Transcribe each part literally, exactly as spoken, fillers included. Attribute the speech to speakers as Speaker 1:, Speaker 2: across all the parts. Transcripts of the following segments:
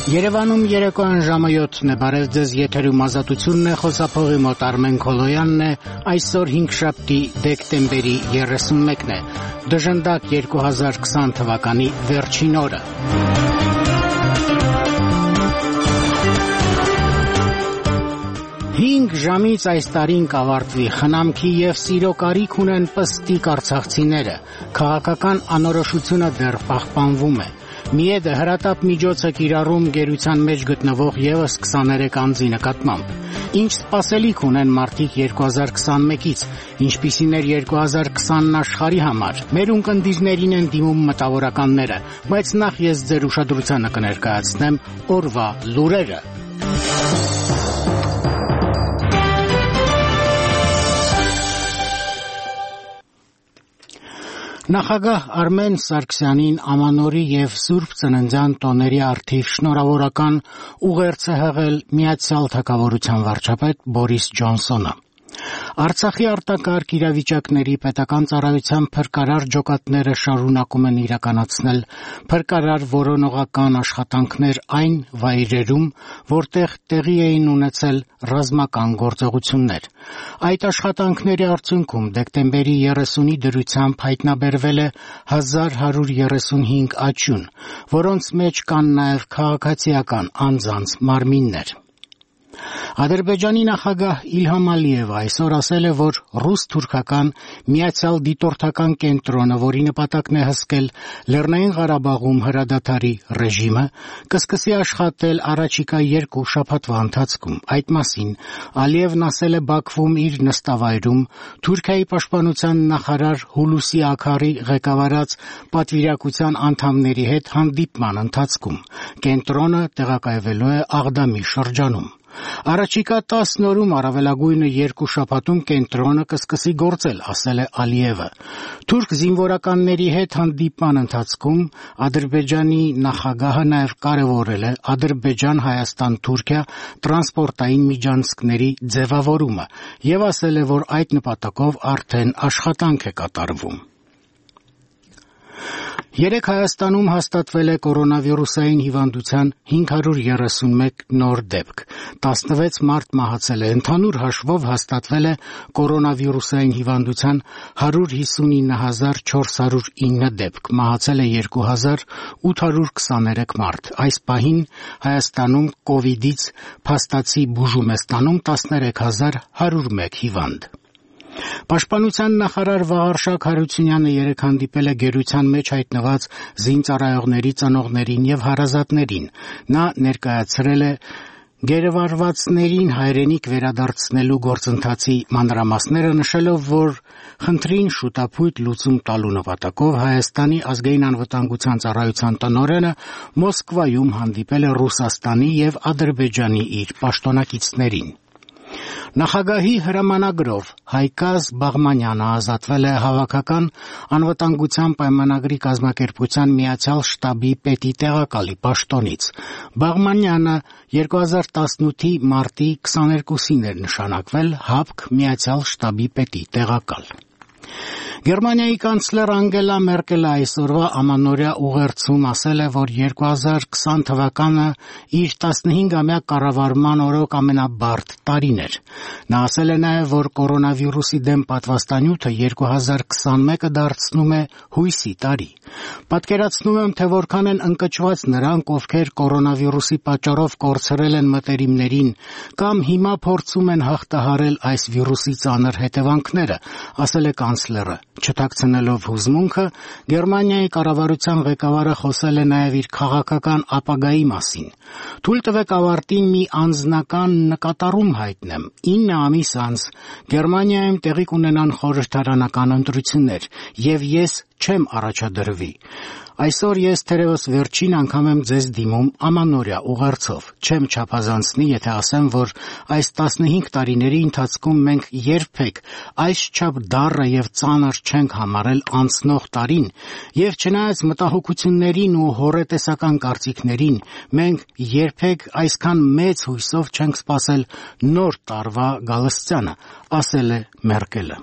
Speaker 1: Երևանում երեկոյան ժամը յոթն է, բարև ձեզ, եթերում ազատությունն է, խոսափողի մոտ Արմեն Քոլոյանն է, այսօր հինգշաբթի դեկտեմբերի երեսունմեկն է, դժնդակ երկու հազար քսան թվականի վերջին օրը։ Հինգ ժամից այս տարին կավարտվի, խնամքի և սիրո կարիք ունեն պստիկ արցախցիները, քաղաքական անորոշությունը դեռ պահպանվում է։ Միեդը հրատապ միջոց է կիրառում գերության մեջ գտնվող ևս քսաներեք անձի նկատմամբ։ Ինչ սպասելիք ունեն մարդիկ երկու հազար քսանմեկից, ինչպիսին էր երկու հազար քսանն աշխարհի համար։ Մեր ունկնդիրներին են դիմում մտավորականները, բայց նախ ես ձեր ուշադրությանը կներկայացնեմ օրվա լուրերը։ Նախագահ Արմեն Սարգսյանին ամանորի և Սուրբ Ծննդյան տոների առթիվ շնորհավորական ուղերձ է հղել Միացյալ Թագավորության վարչապետ Բորիս Ջոնսոնը։ Արցախի արտակարգ իրավիճակների պետական ծառայության փրկարար ջոկատները շարունակում են իրականացնել փրկարար որոնողական աշխատանքներ այն վայրերում, որտեղ տեղի էին ունեցել ռազմական գործողություններ։ Այդ աշխատանքների արդյունքում դեկտեմբերի երեսունի դրությամբ հայտնաբերվել է հազար հարյուր երեսունհինգ աճյուն, որոնց մեջ կան նաև քաղաքացիական անձանց մարմիններ։ Ադրբեջանի նախագահ Իլհամ Ալիևը այսօր ասել է, որ ռուս-թուրքական միացյալ դիտորդական կենտրոնը, որի նպատակն է հսկել Լեռնային Ղարաբաղում հրադադարի ռեժիմը, կսկսի աշխատել առաջիկա երկու շաբաթվա ընթացքում։ Այդ մասին Ալիևն ասել է Բաքվում իր նստավայրում Թուրքիայի պաշտպանության նախարար Հուլուսի Աքարի ղեկավարած պատվիրակության անդամների հետ հանդիպման ընթացքում։ Կենտրոնը տեղակայվելու է Աղդամի շրջանում։ Առաջիկա տասն օրում առավելագույնը երկու շաբաթում կենտրոնը կսկսի գործել, ասել է Ալիևը։ Թուրք զինվորականների հետ հանդիպման ընթացքում Ադրբեջանի նախագահը նաև կարևորել է Ադրբեջան-Հայաստան-Թուրքիա տրանսպորտային միջանցքների ձևավորումը և ասել է, որ այդ նպատակով արդեն աշխատանք է կատարվում։ Երեկ Հայաստանում հաստատվել է կորոնավիրուսային հիվանդության հինգ հարյուր երեսունմեկ նոր դեպք, տասնվեց մարդ մահացել է, ընդհանուր հաշվով հաստատվել է կորոնավիրուսային հիվանդության հարյուր հիսունինը հազար չորս հարյուր ինը դեպք, մահացել է երկու հազար ութ հարյուր քսաներեք մարդ։ Այս պահին Հայաստանում կովիդից փաստացի բուժում է ստանում տասներեք հազար հարյուր մեկ հիվանդ։ Պաշտպանության նախարար Վաղարշակ Հարությունյանը երեկ հանդիպել է գերության մեջ հայտնված զինծառայողների ծնողներին և հարազատներին։ Նա ներկայացրել է գերեվարվածներին հայրենիք վերադարձնելու գործընթացի մանրամասները, նշելով, որ խնդրին շուտափույթ լուծում տալու նպատակով Հայաստանի ազգային անվտանգության ծառայության տնօրենը Մոսկվայում հանդիպել է Ռուսաստանի և Ադրբեջանի իր պաշտոնակիցներին։ Նախագահի հրամանագրով Հայկազ Բաղմանյանը ազատվել է հավաքական անվտանգության պայմանագրի կազմակերպության միացյալ շտաբի պետի տեղակալի պաշտոնից։ Բաղմանյանը երկու հազար տասնութի մարտի քսաներկուսին էր նշանակվել ՀԱՊԿ միացյալ շտաբի պետի տեղակալ։ Գերմանիայի կանցլեր Անգելա Մերկելը այսօրվա ամանորյա ուղերձում ասել է, որ երկու հազար քսան թվականը իր տասնհինգամյա կառավարման օրոք ամենաբարդ տարին էր։ Նա ասել է նաև, որ կորոնավիրուսի դեմ պատվաստանյութը երկու հազար քսանմեկը դարձնում է հույսի տարի։ Պատկերացնում եմ, թե որքան են ընկճված նրանք, ովքեր կորոնավիրուսի պատճառով կորցրել են մտերիմներին կամ հիմա փորձում են հաղթահարել այս վիրուսի ծանր հետևանքները, ասել է կանցլերը։ Չթաքցնելով հուզմունքը, Գերմանիայի կառավարության ղեկավարը խոսել է նաև իր քաղաքական ապագայի մասին։ Թույլ տվեք ավարտին մի անձնական նկատառում հայտնեմ։ ինը ամիս անց Գերմանիայում տեղի կունենան խորհրդարանական ընտրություններ, և ես չեմ առաջադրվի։ Այսօր ես թերևս վերջին անգամ եմ ձեզ դիմում ամանորյա ուղերձով։ Չեմ չափազանցնի, եթե ասեմ, որ այս տասնհինգ տարիների ընթացքում մենք երբեք այսչափ դառը և ծանր չենք համարել անցնող տարին, և չնայած մտահոգություններին ու հոռետեսական կարծիքներին, մենք երբեք այսքան մեծ հույսով չենք սպասել նոր տարվա գալստյանը, ասել է Մերկելը։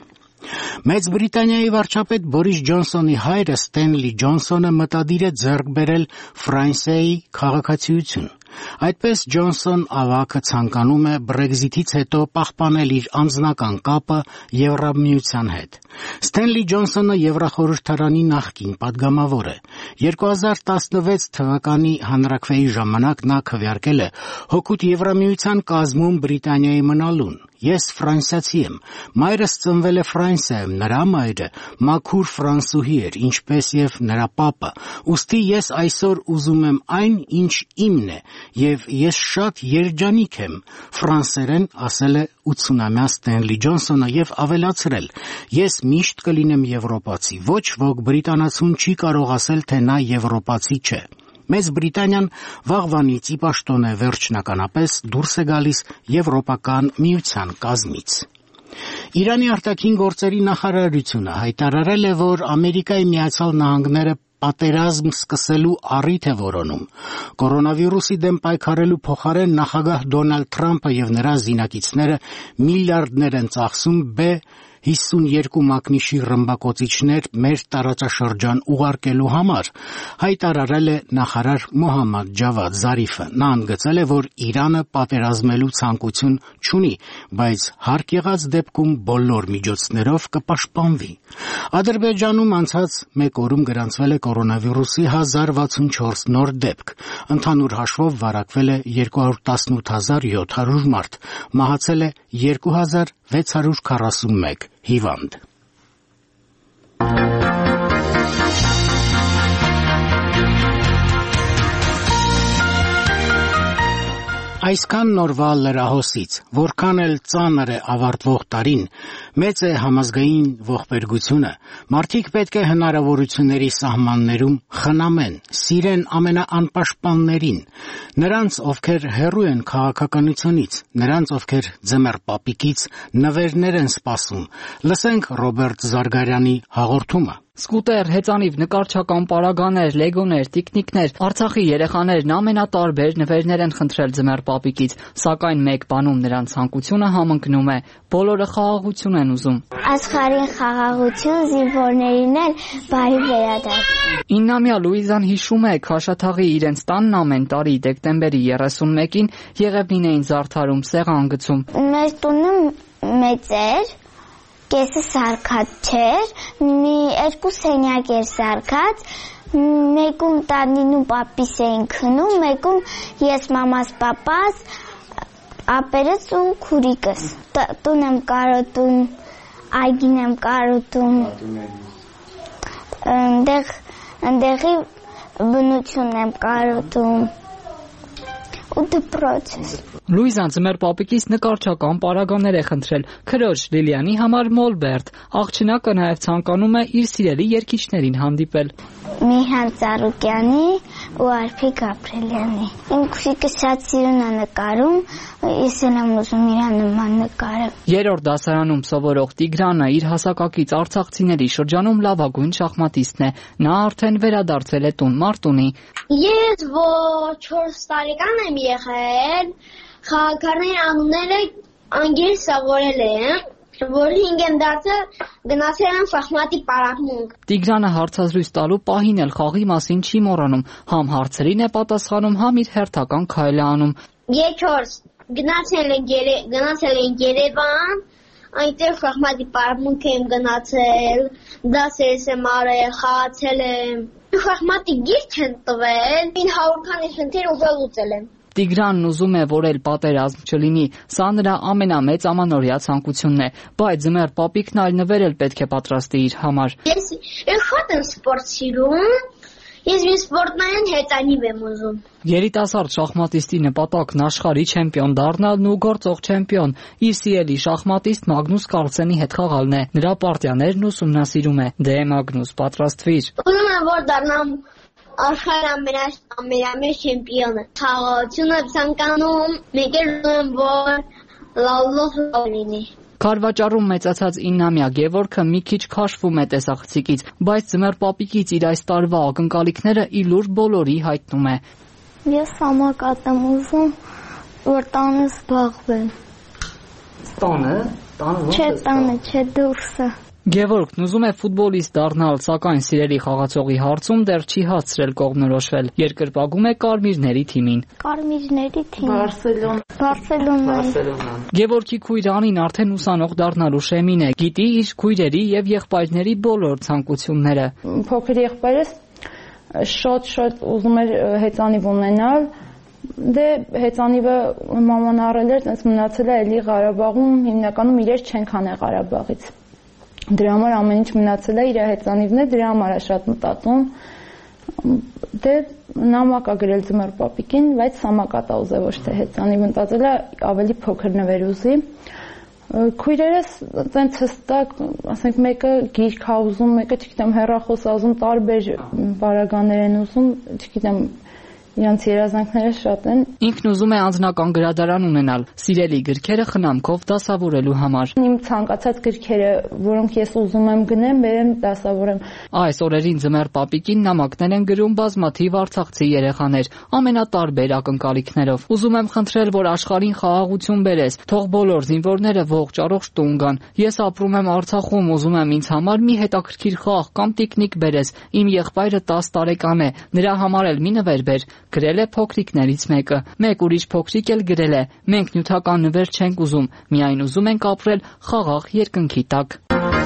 Speaker 1: Մեծ Բրիտանիայի վարչապետ Բորիս Ջոնսոնի հայրը Ստենլի Ջոնսոնը մտադիր է ձեռք բերել Ֆրանսիայի քաղաքացիություն։ Այդպես Ջոնսոն ավագը ցանկանում է Brexit-ից հետո պահպանել իր անձնական կապը Եվրամիության հետ։ Ստենլի Ջոնսոնը Եվրախորհրդարանի նախկին падգամավոր է։ երկու հազար տասնվեց թվականի հանրաքվեի ժամանակ նա քվեարկել է հօգուտ Եվրամիության կազմում Բրիտանիայի մնալուն։ Ես ֆրանսիացի եմ, մայրս ծնվել է Ֆրանսիայում, նրա մայրը մաքուր ֆրանսուհի էր, ինչպես եւ նրա պապը, ուստի ես այսօր ուզում եմ այն, ինչ իմն է, եւ ես շատ երջանիկ եմ, ֆրանսերեն ասել է ութսունամյա Ստենլի Ջոնսոնը եւ ավելացրել. Ես միշտ կլինեմ եվրոպացի, ոչ ոք բրիտանացուն չի կարող ասել, թե նա եվրոպացի չէ։ Մեծ Բրիտանիան վաղվանից ի պաշտոն է վերջնականապես դուրս է գալիս Եվրոպական միության կազմից։ Իրանի արտաքին գործերի նախարարությունը հայտարարել է, որ Ամերիկայի Միացյալ Նահանգները պատերազմ սկսելու առիթ է որոնում։ Կորոնավիրուսի դեմ պայքարելու փոխարեն նախագահ Դոնալդ Թրամփը եւ նրա զինակիցները միլիարդներ են ծախսում B հիսունյոթ մակնիշի ռմբակոծիչներ մեր տարածաշրջան ուղարկելու համար, հայտարարել է նախարար Մոհամմադ Ջավադ Զարիֆը։ Նա ընդգծել է, որ Իրանը պատերազմելու ցանկություն չունի, բայց հարկ եղած դեպքում բոլոր միջոցներով կպաշտպանվի։ Ադրբեջանում անցած մեկ օրում գրանցվել է կորոնավիրուսի հազար վաթսունչորս նոր դեպք։ Ընդհանուր հաշվով վարակվել է երկու հարյուր տասնութ հազար յոթ հարյուր մարդ, մահացել է երկու հազար վեց հարյուր քառասունմեկ հիվանդ։ Այսքան նորվա լրահոսից, որքան էլ ծանր է ավարտվող տարին, մեծ է համազգային ողբերգությունը, մարդիկ պետք է հնարավորությունների սահմաններում խնամեն, սիրեն ամենաանպաշտպաններին, նրանց, ովքեր հեռու են քաղաքականությունից, նրանց, ովքեր ձմեռ պապիկից նվերներ են սպասում։ Լսենք Ռոբերտ Զարգարյանի հաղորդումը։
Speaker 2: Սկուտեր, հեծանիվ, նկարչական պարագաներ, լեգոներ, տիկնիկներ, Արցախի երեխաներն ամենատարբեր նվերներ են խնդրել ձմեռ պապիկից, սակայն մեկ բանում նրանց ցանկությունը համընկնում է, բոլորը խաղաղություն են ուզում։
Speaker 3: Աշխարհին խաղաղություն, զինվորներին էլ բարի վերադարձ։
Speaker 2: Իննամյա Լուիզան հիշում է, Քաշաթաղի իրենց տանն ամեն տարի դեկտեմբերի երեսունմեկին Եղևնին էին զարդարում, սեղան գցում։
Speaker 3: Մեր տունը մեծ էր, կեսը սարքած չէր, մի երկու սենյակ էր սարքած, մեկում տանին ու պապիս էին քնում, մեկում ես մամաս պապաս, ապերս ու քուրիկս։ Տուն եմ կարոտում, այգին եմ կարոտում, ընդեղի բնություն եմ կարոտում ու դպրոցս։
Speaker 2: Լուիզան ձմեռ պապիկից նկարչական պարագաներ է խնդրել, քրոջ Լիլիանի համար մոլբերտ, աղջնակը նաև ցանկանում է իր սիրելի երգիչներին հանդիպել։
Speaker 3: Միհան Ծառուկյանի ու Արփիկ Գաբրելյանի։ Իմ քույրիկը շատ սիրուն է նկարում, ես էլ եմ ուզում իր նման նկարել։
Speaker 2: Երրորդ դասարանում սովորող Տիգրանը իր հասակակից արցախցիների շրջանում լավագույն շախմատիստն է։ Նա արդեն վերադարձել է տուն Մարտունի։
Speaker 4: Ես որ չորս տարեկան եմ եղել, խաղաքարների անունները անգլերեն սովորել եմ, որ հինգ եմ դարձել, գնացել եմ շախմատի պարապմունք։
Speaker 2: Տիգրանը հարցազրույց տալու պահին էլ խաղի մասին չի մոռանում, համ հարցերին է պատասխանում, համ իր հերթական քայլը անում։
Speaker 4: Ես չորս գնացել եմ գնացել եմ Երևան, այնտեղ շախմատի պարապմունք եմ գնացել, դասերս եմ արել, խաղացել եմ։ Շախմատի գիրք են տվել, ինձ հարյուր քանի խնդիր ուղղել եմ։
Speaker 2: Տիգրանն ուզում է, որ էլ պատերազմ չլինի, սա նրա ամենամեծ ամանորյա ցանկությունն է, բայց ձմեռ պապիկն այլ նվեր էլ պետք է պատրաստի իր համար։
Speaker 4: Ես շատ եմ սպորտ սիրում, ես մի սպորտնային հեծանիվ եմ ուզում։
Speaker 2: Երիտասարդ շախմատիստի նպատակն աշխարհի չեմպիոն դառնալն ու գործող չեմպիոն, իր սիրելի շախմատիստ Մագնուս Կարլսենի հետ խաղալն է, նրա պարտիաներն ուսումնասիրում է։ Դե Մագնուս, պատրաստվիր։
Speaker 4: Ուզում եմ, որ դառնամ աշխարհի ամենամեծ չեմպիոնը։ Խաղաղությունը ցանկանում, մեկ էլ ուզում եմ, որ լավ լինի։
Speaker 2: Քարվաճառում մեծացած իննամյա Գևորգը մի քիչ քաշվում է տեսախցիկից, բայց ձմեռ պապիկից իր այս տարվա ակնկալիքները ի լուր բոլորի հայտնում է։
Speaker 3: Ես սամակատ եմ ուզում, որ տանը զբաղվեմ։
Speaker 2: Տանը, տանը ո՞նց է։
Speaker 3: Չէ, տանը, չէ, դուրսը։
Speaker 2: Գևորգն ուզում է ֆուտբոլիստ դառնալ, սակայն սիրելի խաղացողի հարցում դեռ չի հասցրել կողմնորոշվել։ Երկրպագում է կարմիրների թիմին։
Speaker 3: Կարմիրների թիմը։
Speaker 5: Բարսելոն։
Speaker 3: Բարսելոնա։
Speaker 2: Գևորգի քույր Անին արդեն ուսանող դառնալու շեմին է։ Գիտի իր քույրերի եւ եղբայրների բոլոր ցանկությունները։
Speaker 5: Փոքր եղբայրս շատ-շատ ուզում էր հեծանիվ ունենալ։ Դե հեծանիվը մաման առել էր, այնց մնացել է էլի Ղարաբաղում, հիմնականում իրեր չեն քանել Ղարաբաղից։ Դրա համար ամեն ինչ մնացել է իր հեծանիվն է, դրա համար է շատ մտածում։ Դե նամակ ա գրել ձմեռ պապիկին, բայց սամակատա ուզե ոչ թե հեծանիվ, մտածել է ավելի փոքր նվեր ուզի։ Քույրերս այնց հստակ, ասենք մեկը գիրք ա ուզում, մեկը չգիտեմ հեռախոս ա ուզում, տարբեր բարագաներ են ուզում, չգիտեմ Իրանց երազանքները շատ են։
Speaker 2: Ինքն ուզում է անձնական գրադարան ունենալ, սիրելի գրքերը խնամքով դասավորելու համար։
Speaker 5: Իմ ցանկացած գրքերը, որոնք ես ուզում եմ գնեմ, բերեմ դասավորեմ։
Speaker 2: Այս օրերին ձմեռ պապիկին նամակներ են գրում բազմաթիվ արցախցի երեխաներ, ամենատարբեր ակնկալիքներով։ Ուզում եմ խնդրել, որ աշխարհին խաղաղություն բերես, թող բոլոր զինվորները ողջ առողջ տուն գան։ Ես ապրում եմ Արցախում, ուզում եմ ինձ համար մի հետաքրքիր խաղ կամ տիկնիկ բերես։ Իմ եղբայրը տաս տարեկան է, նրա համար էլ մի նվեր բեր։ Գրել է փոքրիկներից մեկը։ Մեկ ուրիշ փոքրիկ էլ գրել է. մենք նյութական նվեր չենք ուզում, միայն ուզում ենք ապրել խաղաղ երկնքի տակ։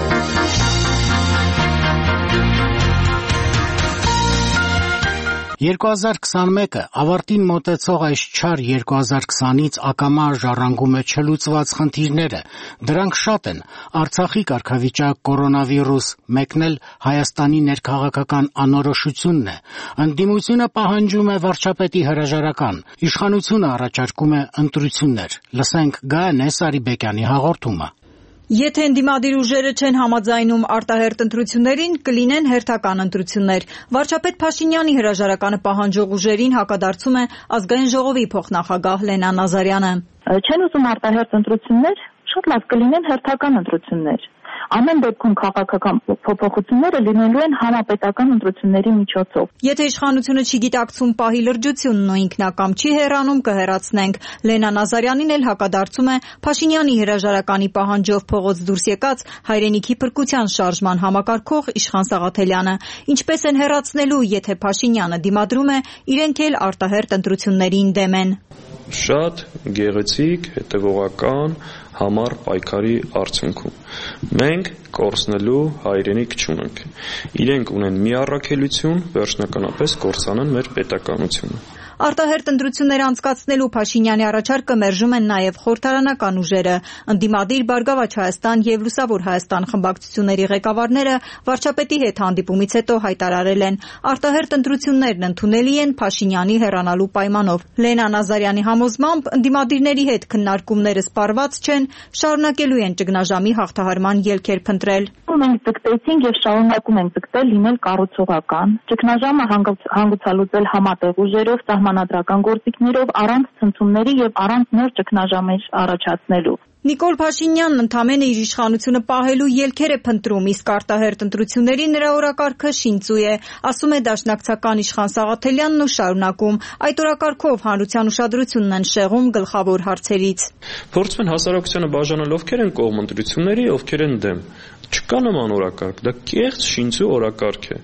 Speaker 1: երկու հազար քսանմեկը ավարտին մոտեցող այս չար երկու հազար քսանից ակամա ժառանգում է չլուծված խնդիրները։ Դրանք շատ են. Արցախի կարգավիճակ, կորոնավիրուս, մեկն էլ Հայաստանի ներքաղաքական անորոշությունն է։ Ընդդիմությունը պահանջում է վարչապետի հրաժարական, իշխանությունը առաջարկում է ընտրություններ։ Լսենք Գայանե Սարիբեկյանի հաղորդումը։
Speaker 6: Եթե ընդդիմադիր ուժերը չեն համաձայնում արտահերթ ընտրություններին, կլինեն հերթական ընտրություններ։ Վարչապետ Փաշինյանի հրաժարականը պահանջող ուժերին հակադարձում է Ազգային ժողովի փոխնախագահ Լենա Նազարյանը։
Speaker 7: Չեն ուզում արտահերթ ընտրություններ, շատ լավ կլինեն հերթական ընտրություններ։ Ամեն դեպքում քաղաքական փոփոխությունները լինելու են համապետական ընտրությունների միջոցով։
Speaker 6: Եթե իշխանությունը չի գիտակցում պահի լրջությունն ու ինքնակամ չի հեռանում, կհեռացնենք։ Լենա Նազարյանին էլ հակադարձում է Փաշինյանի հրաժարականի պահանջով փողոց դուրս եկած հայրենիքի փրկության շարժման համակարգող Իշխան Սաղաթելյանը։ Ինչպես են հեռացնելու, եթե Փաշինյանը դիմադրում է, իրենք էլ արտահերթ ընտրություններին դեմ են։
Speaker 8: Շատ գեղեցիկ, հետևողական, համառ պայքարի արդյունքում մենք կորցնելու հայրենիք չունենք։ Իրենք ունեն մի առաքելություն, վերջնականապես կորցանեն մեր պետականությունը։
Speaker 6: Արտահերթ ընտրություններ անցկացնելու Փաշինյանի առաջարկը մերժում են նաև խորհրդարանական ուժերը։ Ընդդիմադիր Բարգավաճ Հայաստան եւ Լուսավոր Հայաստան խմբակցությունների ղեկավարները վարչապետի հետ հանդիպումից հետո հայտարարել են, արտահերթ ընտրություններն ընդունելի են Փաշինյանի հեռանալու պայմանով։ Լենա Նազարյանի համոզմամբ ընդդիմադիրների հետ քննարկումները սպառված չեն, շարունակելու են ճգնաժամի հաղթահարման ելքեր փնտրել։
Speaker 7: Մենք ձգտեցինք եւ շարունակում ենք ձգտել լինել կառուցողական, ճգնաժամը հանգուցալուծել համատեղ ուժերով, սահմանադրական գործիքներով, առանց ցնցումների եւ առանց նոր ճգնաժամեր առաջացնելու։
Speaker 6: Նիկոլ Փաշինյանն ընդամենը իր իշխանությունը պահելու ելքեր է փնտրում, իսկ արտահերթ ընտրությունների նրա օրակարգը շինծու է, ասում է դաշնակցական Իշխան Սաղաթելյանն ու շարունակում։ Այդ օրակարգով հանրության ուշադրությունն են շեղում գլխավոր հարցերից։
Speaker 8: Փորձում են հասարակությանը բաժանել ովքեր են կողմ ընտրությունների, ովքեր են դեմ։ Չկա նման օրակարգ, դա կեղծ շինծու օրակարգ է։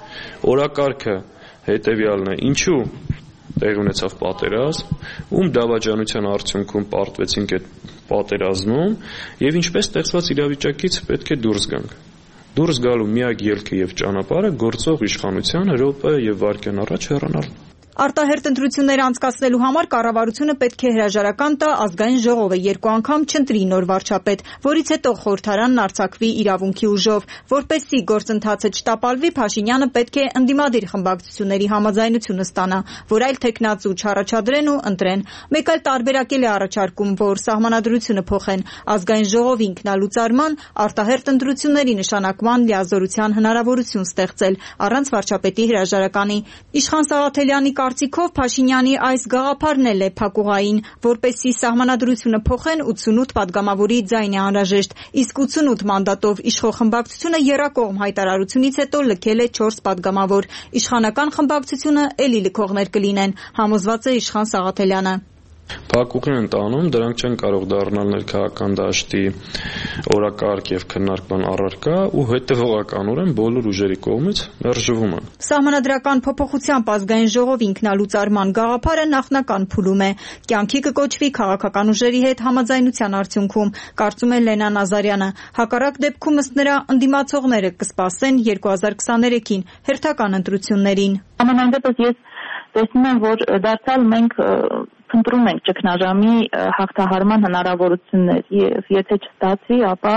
Speaker 8: Օրակարգը հետևյալն է, ինչու տեղ ունեցավ պատերազմ, ում դավաճանության արդյունքում պարտվեցինք այդ պատերազմում եւ ինչպես ստեղծված իրավիճակից պետք է դուրս գանք։ Դուրս գալու միակ ելքը եւ ճանապարհը գործող իշխանության րոպե եւ վայրկյան առաջ հեռանալ։
Speaker 6: Արտահերթ ընտրություններ անցկացնելու համար կառավարությունը պետք է հրաժարական տա Ազգային ժողովը երկու անգամ չընտրի նոր վարչապետ, որից հետո խորհրդարանն արձակվի իրավունքի ուժով, որպեսզի գործընթացը չտապալվի, Փաշինյանը պետք է ընդդիմադիր խմբակցությունների համաձայնությունը ստանա, որ այլ թեկնածու չառաջադրեն ու ընտրեն։ Մեկ այլ տարբերակել է առաջարկում, որ սահմանադրությունը փոխեն Ազգային ժողովի ինքնալուծարման, արտահերթ ընտրությունների նշանակման լիազորության հնարավորություն ստեղծել առանց վարչապետի հրաժարականի։ Իշխան Սաղաթելյանի կարծիքով Փաշինյանի այս գաղափարն էլ է փակուղային, որպեսզի սահմանադրությունը փոխեն ութսունութ պատգամավորի ձայն է անհրաժեշտ, իսկ ութսունութ մանդատով իշխող խմբակցությունը եռակողմ հայտարարությունից հետո լքել է չորս պատգամավոր։ Իշխանական խմբակցությունը էլի լքողներ կլինեն, համոզված է Իշխան Սաղաթելյանը։
Speaker 8: Փակուղի են տանում, դրանք չեն կարող դառնալ ներքաղաքական դաշտի օրակարգ եւ քննարկման առարկա ու հետեւողականորեն բոլոր ուժերի կողմից մերժվում են։
Speaker 6: Սահմանադրական փոփոխությամբ ազգային ժողովի ինքնալուծարման գաղափարը նախնական փուլում է։ Կյանքի կկոչվի քաղաքական ուժերի հետ համաձայնության արդյունքում, կարծում է Լենա Նազարյանը։ Հակառակ դեպքում ըստ նրա ընդդիմացողները կսպասեն երկու հազար քսաներեքին հերթական ընտրություններին։
Speaker 7: Ամենայն դեպս ես տեսնում եմ, որ դարձյալ մենք փնտրում ենք ճգնաժամի հաղթահարման հնարավորություններ եւ եթե չստացի, ապա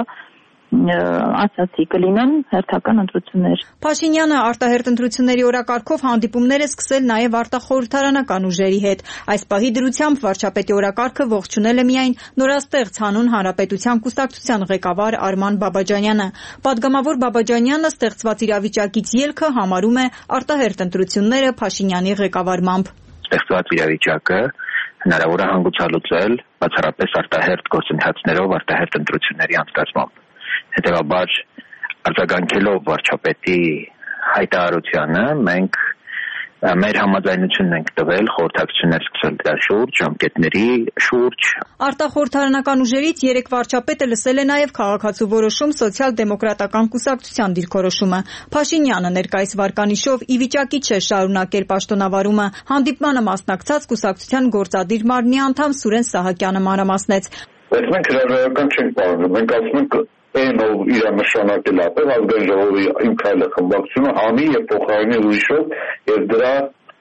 Speaker 7: ասացի կլինեն հերթական ընտրություններ։
Speaker 6: Փաշինյանը արտահերթ ընտրությունների օրակարգով հանդիպումներ է սկսել նաև արտախորհրդարանական ուժերի հետ։ Այս պահի դրությամբ վարչապետի օրակարգը ողջունել է միայն նորաստեղծ հանուն Հանրապետության կուսակցության ղեկավար Արման Բաբաջանյանը։ Պատգամավոր Բաբաջանյանը ստեղծված իրավիճակից ելքը համարում է արտահերթ ընտրությունները Փաշինյանի ղեկավարմամբ։
Speaker 9: Ստեղծված իրավիճակը հնարավոր է հանգուցալուծել բացառապես արտահերթ գործընթացներով, արտահերթ ընտրությունների անցկացմամբ։ Հետևաբար արձագանքելով վարչապետի հայտարարությանը մենք մեր համաձայնությունն ենք տվել խորհրդակցություններ սկսել դրա շուրջ, ժամկետների շուրջ։
Speaker 6: Արտախորհրդարանական ուժերից երեք վարչապետը լսել է նաև քաղաքացու որոշում սոցիալ-դեմոկրատական կուսակցության դիրքորոշումը։ Փաշինյանը ներկայիս վարկանիշով ի վիճակի չէ շարունակել պաշտոնավարումը։ Հանդիպմանը մասնակցած կուսակցության գործադիր մարմնի անդամ Սուրեն Սահակյանը մանրամասնեց։
Speaker 10: Բայց մենք հրաժարական չենք պահանջում, մենք ասում ենք այն ով իր նշանակել ապել ազգային ժողովի իմ քայլը խմբակցությունը հանի եւ փոխարինի ուրիշով եւ դրա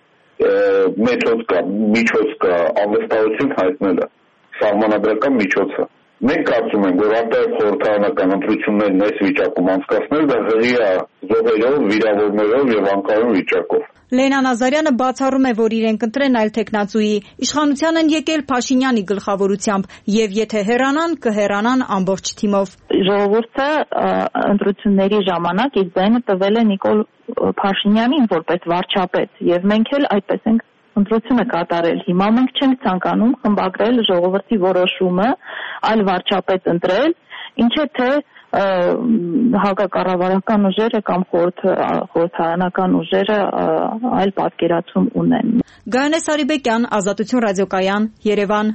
Speaker 10: մեթոդ կա, միջոց կա, անվստահություն հայտնելը, սահմանադրական միջոցը։ Մենք կարծում ենք, որ արտահերթ խորհրդարանական ընտրություններն այս վիճակում անցկացնել դա հղի է զոհերով, վիրավորներով եւ անկայուն վիճակով։
Speaker 6: Լենա Նազարյանը բացառում է, որ իրենք ընտրեն այլ թեկնածուի։ Իշխանության են եկել Փաշինյանի գլխավորությամբ եւ եթե հեռանան, կհեռանան ամբողջ թիմով։
Speaker 7: Ժողովուրդը ընտրությունների ժամանակ իր ձայնը տվել է Նիկոլ Փաշինյանին որպես վարչապետ եւ մենք էլ այդպես ենք ընտրությունը կատարել։ Հիմա մենք չենք ցանկանում խմբագրել ժողովրդի որոշումը, այլ վարչապետ ընտրել, ինչը թե հակակառավարական ուժերը կամ խորհրդարանական ուժերը այլ պատկերացում ունեն։
Speaker 6: Գայանե Սարիբեկյան, Ազատություն ռադիոկայան, Երևան։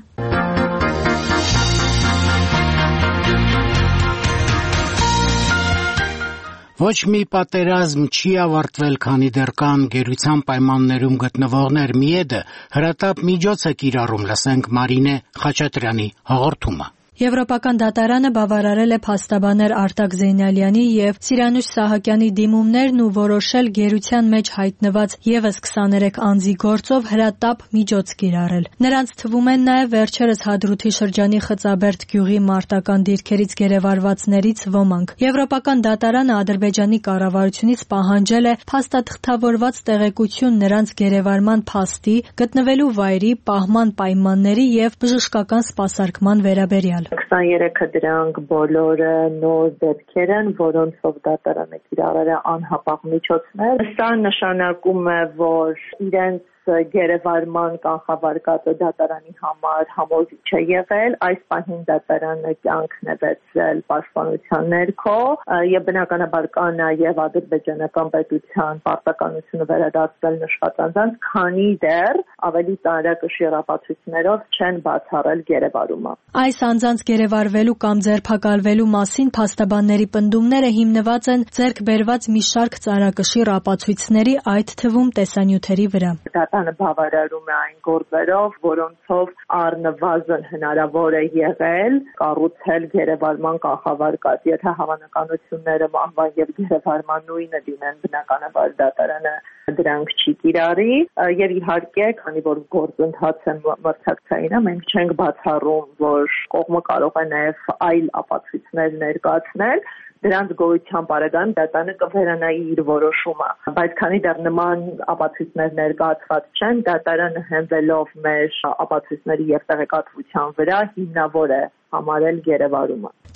Speaker 1: Ոչ մի պատերազմ չի ավարտվել, քանի դեռ կան գերության պայմաններում գտնվողներ։ Միեդը հրատապ միջոց է կիրառում, լսենք Մարինե Խաչատրյանի հաղորդումը։
Speaker 11: Եվրոպական դատարանը բավարարել է փաստաբաներ Արտակ Զեյնալյանի եւ Սիրանուշ Սահակյանի դիմումներն ու որոշել գերության մեջ հայտնված եւս քսաներեք անձի գործով հրատապ միջոց կիրառել։ Նրանց թվում են նաեւ վերջերս Հադրութի շրջանի Խծաբերդ գյուղի մարտական դիրքերից գերեվարվածներից ոմանք։ Եվրոպական դատարանը Ադրբեջանի կառավարությունից պահանջել է փաստաթղթավորված տեղեկություն նրանց գերեվարման փաստի, գտնվելու վայրի, պահման պայմանների եւ բժշկական սպասարկման վերաբերյալ։
Speaker 12: քսաներեքը դրանք բոլորը նոր դեպքեր են, որոնցով դատարանը կիրառել է անհապաղ միջոցներ։ Սա նշանակում է, որ իրենց գերեվարման կանխավարկածը դատարանի համար համոզիչ է եղել, այս պահին դատարանը կյանքն է վերցրել պաշտպանության ներքո եւ բնականաբար կա նաեւ ադրբեջանական պետության պարտականությունը վերադարձնել նշված անձանց, քանի դեռ ավելի ծանրակշիռ ապացույցներով չեն բացառել գերեվարումը։
Speaker 11: Այս անձանց գերեվարվելու կամ ձերբակալվելու մասին փաստաբանների պնդումները հիմնված են ձեռք բերված մի շարք ծանրակշիռ ապացույցների, այդ թվում տեսանյութերի վրա։
Speaker 12: Դատարանը բավարարում է այն գործերով, որոնցով առնվազն հնարավոր է եղել կառուցել գերեվարման կանխավարկած։ Եթե հավանականությունները մահվան եւ գերեվարման նույնը լինեն, բնականաբար դատարանը դրանք չի կիրառի եւ իհարկե, քանի որ գործընթացը մրցակցային է, մենք չենք բացառում, որ կողմը կարող է նաեւ այլ ապացույցներ ներկայացնել։ Դրանց գոյության բարեկամ դատարանը կվերանայի իր որոշումը, բայց քանի դեռ նման ապացույցներ ներկայացված չեն, դատարանը հենվելով մեր ապացույցների եւ տեղեկատվության վրա հիմնավոր է համարել գերեվարումը։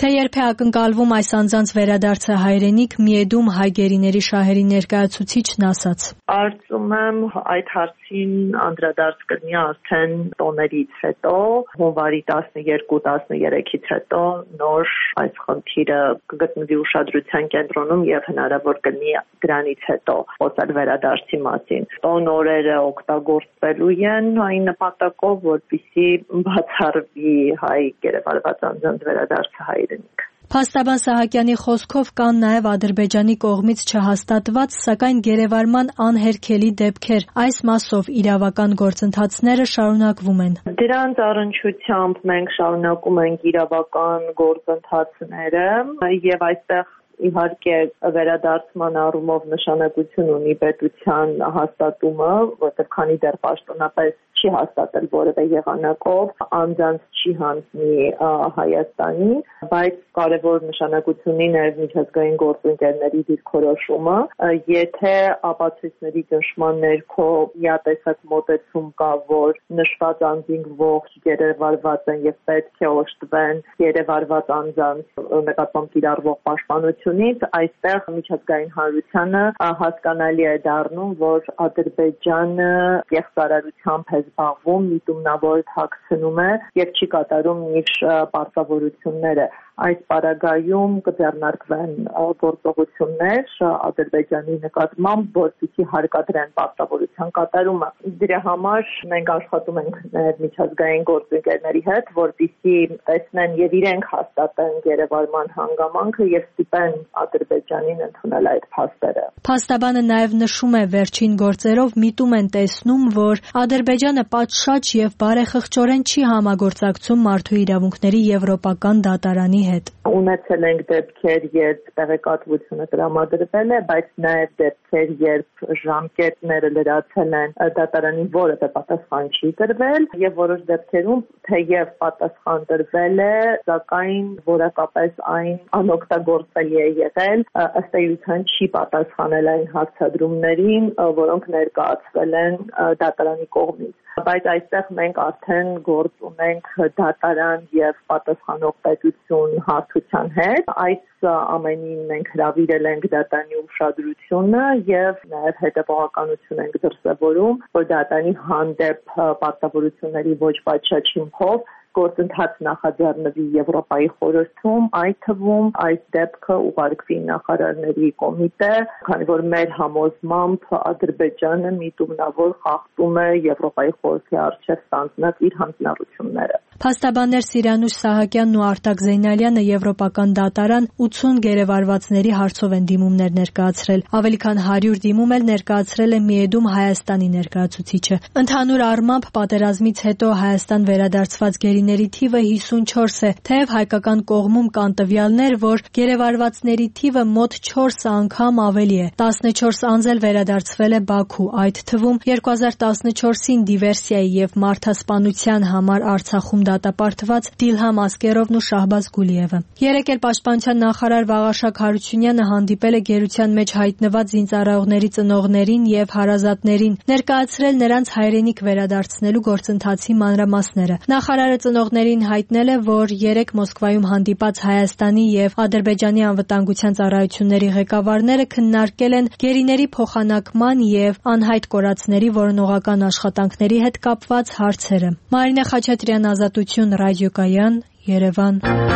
Speaker 11: Թե երբ է ակնկալվում այս անձանց վերադարձը հայրենիք, Միեդում հայ գերիների շահերի ներկայացուցիչն ասաց.
Speaker 12: Կարծում եմ այդ հարցին անդրադարձ կլինի արդեն տոներից հետո, հունվարի տասներկու տասներեքից հետո նոր այս խնդիրը կգտնվի ուշադրության կենտրոնում եւ հնարավոր կլինի դրանից հետո խոսել վերադարձի մասին։ Տոն օրերը օգտագործվելու են այն նպատակով, որպեսզի բացառվի հայ գերեվարված անձանց վերադարձը հայրենիք։
Speaker 11: Փաստաբան Սահակյանի խոսքով կան նաև Ադրբեջանի կողմից չհաստատված, սակայն գերեվարման անհերքելի դեպքեր։ Այս մասով իրավական գործընթացները շարունակվում են։
Speaker 12: Դրանց առնչությամբ մենք շարունակում ենք իրավական գործընթացները եւ այստեղ իհարկե վերադարձման առումով նշանակություն ունի պետության հաստատումը, որտեղ քանի դեռ պաշտոնապես չի հաստատել որևէ եղանակով, անձանց չի հանձնի Հայաստանի, բայց կարևոր նշանակություն ունի նաև միջազգային գործընկերների դիրքորոշումը, եթե ապացույցների ճնշման ներքո միատեսակ մոտեցում կա, որ նշված անձինք ողջ գերեվարված են եւ պետք է օժտվեն գերեվարված անձանց նկատմամբ կիրառվող պաշտպանությունից, այստեղ միջազգային հանրությանը հասկանալի է դառնում, որ Ադրբեջանը կեղծարարությամբ է զբաղվում, միտումնավոր թաքցնում է եւ չի կատարում իր պարտավորությունները։ Այս պարագայում կձեռնարկվեն գործողություններ Ադրբեջանի նկատմամբ, որպեսզի հարկադրեն պարտավորության կատարումը։ Դրա համար մենք աշխատում ենք նաև միջազգային գործընկերների հետ, որպեսզի տեսնեն եւ իրենք հաստատեն գերեվարման հանգամանքը եւ ստիպեն Ադրբեջանին ընդունել այդ փաստերը։
Speaker 11: Փաստաբանը նաև նշում է, վերջին գործերով միտում են տեսնում, որ Ադրբեջանը պատշաճ եւ բարեխղճորեն չի համագործակցում մարդու իրավունքների եվրոպական դատարանի հետ։
Speaker 12: Ունեցել ենք դեպքեր, երբ տեղեկատվությունը տրամադրվել է, բայց նաև դեպքեր, երբ ժամկետները լրացել են դատարանին որևէ պատասխան չի տրվել եւ որոշ դեպքերում թեև պատասխան տրվել է, սակայն որակապես այն անօգտագործելի է եղել, ըստ էության չի պատասխանել այն հարցադրումներին, որոնք ներկայացվել են դատարանի կողմից։ Բայց այստեղ մենք արդեն գործ ունենք դատարան եւ պատասխանող պետություն հարթության հետ։ Այս ամենին մենք հրավիրել ենք դատարանի ուշադրությունը եւ նաեւ հետեւողականություն ենք դրսեւորում, որ դատարանի հանդեպ պարտավորությունների ոչ պատշաճ հիմքով գործընթաց նախաձեռնվի Եվրոպայի խորհրդում, այդ թվում այս դեպքը ուղարկվի նախարարների կոմիտե, քանի որ մեր համոզմամբ Ադրբեջանը միտումնավոր խախտում է Եվրոպայի խորհրդի առջև ստանձնած իր հանձնառությունները։
Speaker 11: Փաստաբաններ Սիրանուշ Սահակյանն ու Արտակ Զեյնալյանը Եվրոպական դատարան ութուն գերեվարվածների հարցով են դիմումներ ներկայացրել։ Ավելի քան հարյուր դիմում էլ ներկայացրել է Միեդում Հայաստանի ներկայացուցիչը։ Ընդհանուր առմամբ պատերազմից հետո Հայաստան վերադարձված գերիների թիվը հիսունչորս է, թեև հայկական կողմում կան տվյալներ, որ գերեվարվածների թիվը մոտ չորս անգամ ավելի է։ տասնչորս անձ էլ վերադարձվել է Բաքու, այդ թվում երկու հազար տասնչորսին դիվերսիայի եւ մարդասպանության համար Արցախում դատապարտված Դիլհամ Ասկերովն ու Շահբազ Գուլիևը։ Երեկ էլ Պաշտպանության նախարար Վաղաշակ Հարությունյանը հանդիպել է գերության մեջ հայտնված զինծառայողների ծնողներին եւ հարազատներին, ներկայացրել նրանց հայրենիք վերադարձնելու գործընթացի մանրամասները։ Նախարարը ծնողներին հայտնել է, որ երեկ Մոսկվայում հանդիպած Հայաստանի եւ Ադրբեջանի անվտանգության ծառայությունների ղեկավարները քննարկել են գերիների փոխանակման եւ անհայտ կորածների որոնողական աշխատանքների հետ կապված հարցերը։ Մարինե Խաչատրյան, Ազատություն, ռադիոկայան, Երևան։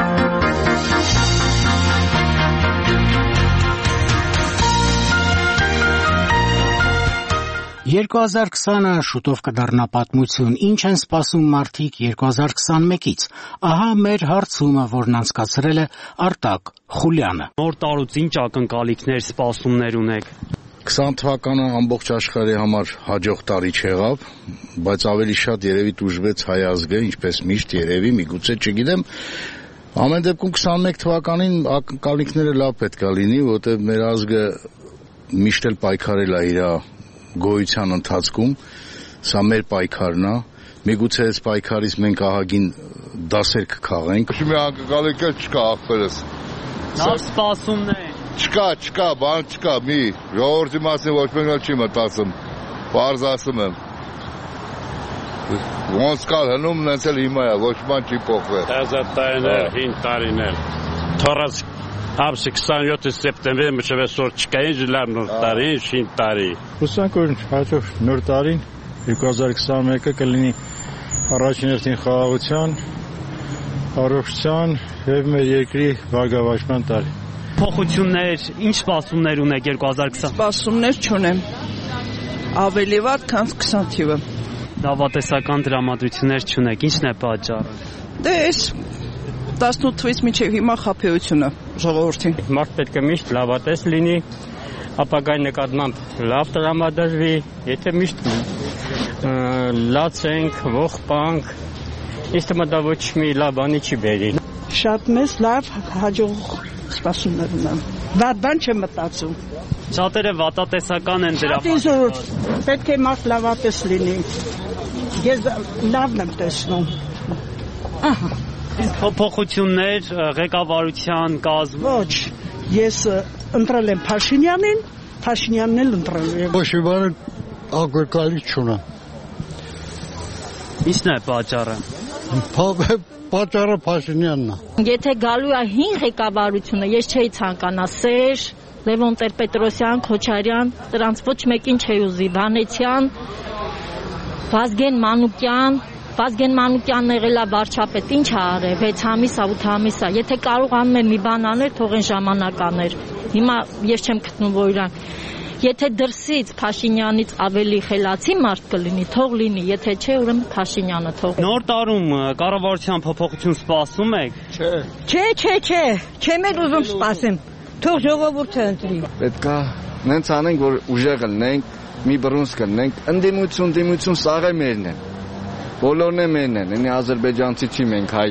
Speaker 1: երկու հազար քսանը շուտով կդառնա պատմություն, ինչ են սպասում մարդիկ երկու հազար քսանմեկից։ Ահա մեր հարցումը, որն անցկացրել է Արտակ Խուլյանը։
Speaker 13: Նոր տարուց ինչ ակնկալիքներ, սպասումներ ունեք։
Speaker 14: քսան թվականը ամբողջ աշխարհի համար հաջող տարի չեղավ, բայց ավելի շատ երևի տուժվեց հայ ազգը, ինչպես միշտ երևի, միգուցե չգիտեմ։ Ամեն դեպքում քսանմեկ թվականին ակնկալիքները լավ պետք է լինի, որտեղ մեր ազգը միշտ էլ պայքարել է իր գոյության ընթացքում, սա մեր պայքարն է, միգուցե այս պայքարից մենք ահագին դասեր կքաղենք։
Speaker 15: Ոչ մի ակնկալիք չկա ախպերս։
Speaker 13: Լավ սպասումներ։
Speaker 15: Չկա, չկա, բան չկա, մի ժողովրդի մասին ոչ մեկն չի մտածում, պարզ ասում եմ։ Ոնց կար հնում նենց էլ հիմա է, ոչ ման չի փոխվել։
Speaker 16: Ազատ տարիներ, հին տարիներ։ Թորած ամսի քսանյոթ սեպտեմբեր մինչև այսօր չկային ժլար նոր տարի, շին տարի։
Speaker 17: Հուսանք որ հաջող նոր տարին երկու հազար քսանմեկը կլինի առաջին հերթին խաղաղության, առողջության եւ մեր երկրի բարգավաճման տարի։
Speaker 13: Փոխություններ, ինչ սպասումներ ունեք երկու հազար քսան։
Speaker 18: Սպասումներ չունեմ։ Ավելի վատ, քան քսան թիվը։
Speaker 13: Լավատեսական դրամատրություններ չունեք, ի՞նչն է պատճառը։
Speaker 18: Դե այս տասնութ թվականից մինչև հիմա խաբեությունը ժողովրդին։
Speaker 13: Մարդ պետք է միշտ լավատես լինի, ապագայի նկատմամբ լավ տրամադրվի, եթե միշտ լացենք, ողբանք, իսկ դա ոչ մի լավ բանի չի բերի։
Speaker 18: Շատ մեծ լավ հաջող սպասումներ ունեմ։ Վատ բան չեմ մտածում։
Speaker 13: Շատերը վատատեսական են դրա։
Speaker 18: Շատ ինձ պետք է մարդ լավատես լինի։ Ես լավն եմ տեսնում։ Ահա
Speaker 13: Փոփոխություններ ղեկավարության կազմ։
Speaker 18: Ոչ, ես ընտրել եմ Փաշինյանին, Փաշինյանն էլ ընտրել եմ։
Speaker 17: Ոչ մի բան ակրկալի չունեմ։
Speaker 13: Ի՞նչն է պատճառը։
Speaker 17: Պատճառը Փաշինյանն է։
Speaker 19: Եթե գալու է հին ղեկավարությունը, ես չէի ցանկանա Սերժ, Լևոն Տեր-Պետրոսյան, Քոչարյան, դրանց ոչ մեկին չէի ուզի, Վանեցյան, Վազգեն Մանուկյան, Վազգեն Մանուկյանն եղել է վարչապետ, ինչ ա արել, վեց ամիս, ութ ամիս ա, եթե կարողանում եմ մի բան անել, թող այն ժամանակ աներ։ Հիմա ես չեմ գտնում, որ իրան։ Եթե դրսից Փաշինյանից ավելի խելացի մարդ կլինի, թող լինի, եթե չէ, ուրեմն Փաշինյանը թող։
Speaker 13: Նոր տարում կառավարության փոփոխություն սպասում եք։
Speaker 18: Չէ։ Չէ, չէ, չէ, չեմ էլ ուզում սպասեմ։ Թող ժողովուրդը ընտրի։
Speaker 20: Պետք է նենց անենք, որ ուժեղ լինենք, մի բռունց կլինենք, ընդդիմություն, դիմություն սաղը մերն է։ Բոլորն է մերն են, ինի ադրբեջանցի չի մենք հայ։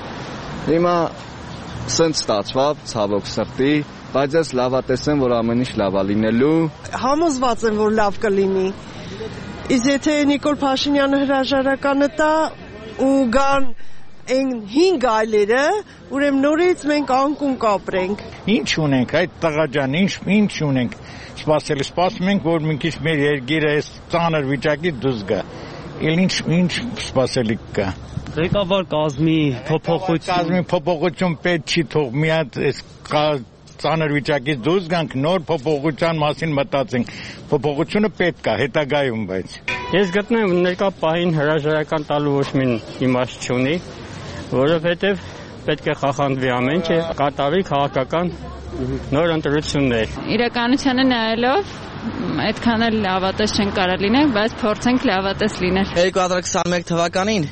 Speaker 20: Հիմա սենց ստացվավ, ցավոք սրտի, բայց ես լավատես եմ, որ ամեն ինչ լավ է լինելու։
Speaker 18: Համոզված եմ, որ լավ կլինի։ Իսկ եթե Նիկոլ Փաշինյանը հրաժարականը տա ու գան այն հինգ այլերը, ուրեմն նորից մենք անկում կապրենք։
Speaker 17: Ինչ ունենք, այդ տղա ջան, ինչ ինչ ունենք։ Սպասել սպասում ենք, որ մի քիչ մեր երկիրը այս ծանր վիճակից դուրս գա։ Էլ ինչ ինչ սպասելիք կա։
Speaker 13: Ղեկավար կազմի փոփոխություն,
Speaker 17: կազմի փոփոխություն պետք չի, թող մի հատ այս ծանր վիճակից դուրս գանք, նոր փոփոխության մասին մտածենք։ Փոփոխությունը պետք է հետագայում, բայց
Speaker 13: ես գտնում եմ ներկա պահին հրաժարական տալու ոչ մի իմաստ չունի, որովհետև պետք է խախանդվի ամեն ինչ, կատարվի քաղաքական նոր ընտրություններ։
Speaker 21: Իրականությանը նայելով այդքան էլ լավատես չեն կարող լինել, բայց փորձենք լավատես լինել։
Speaker 22: երկու հազար քսանմեկ թվականին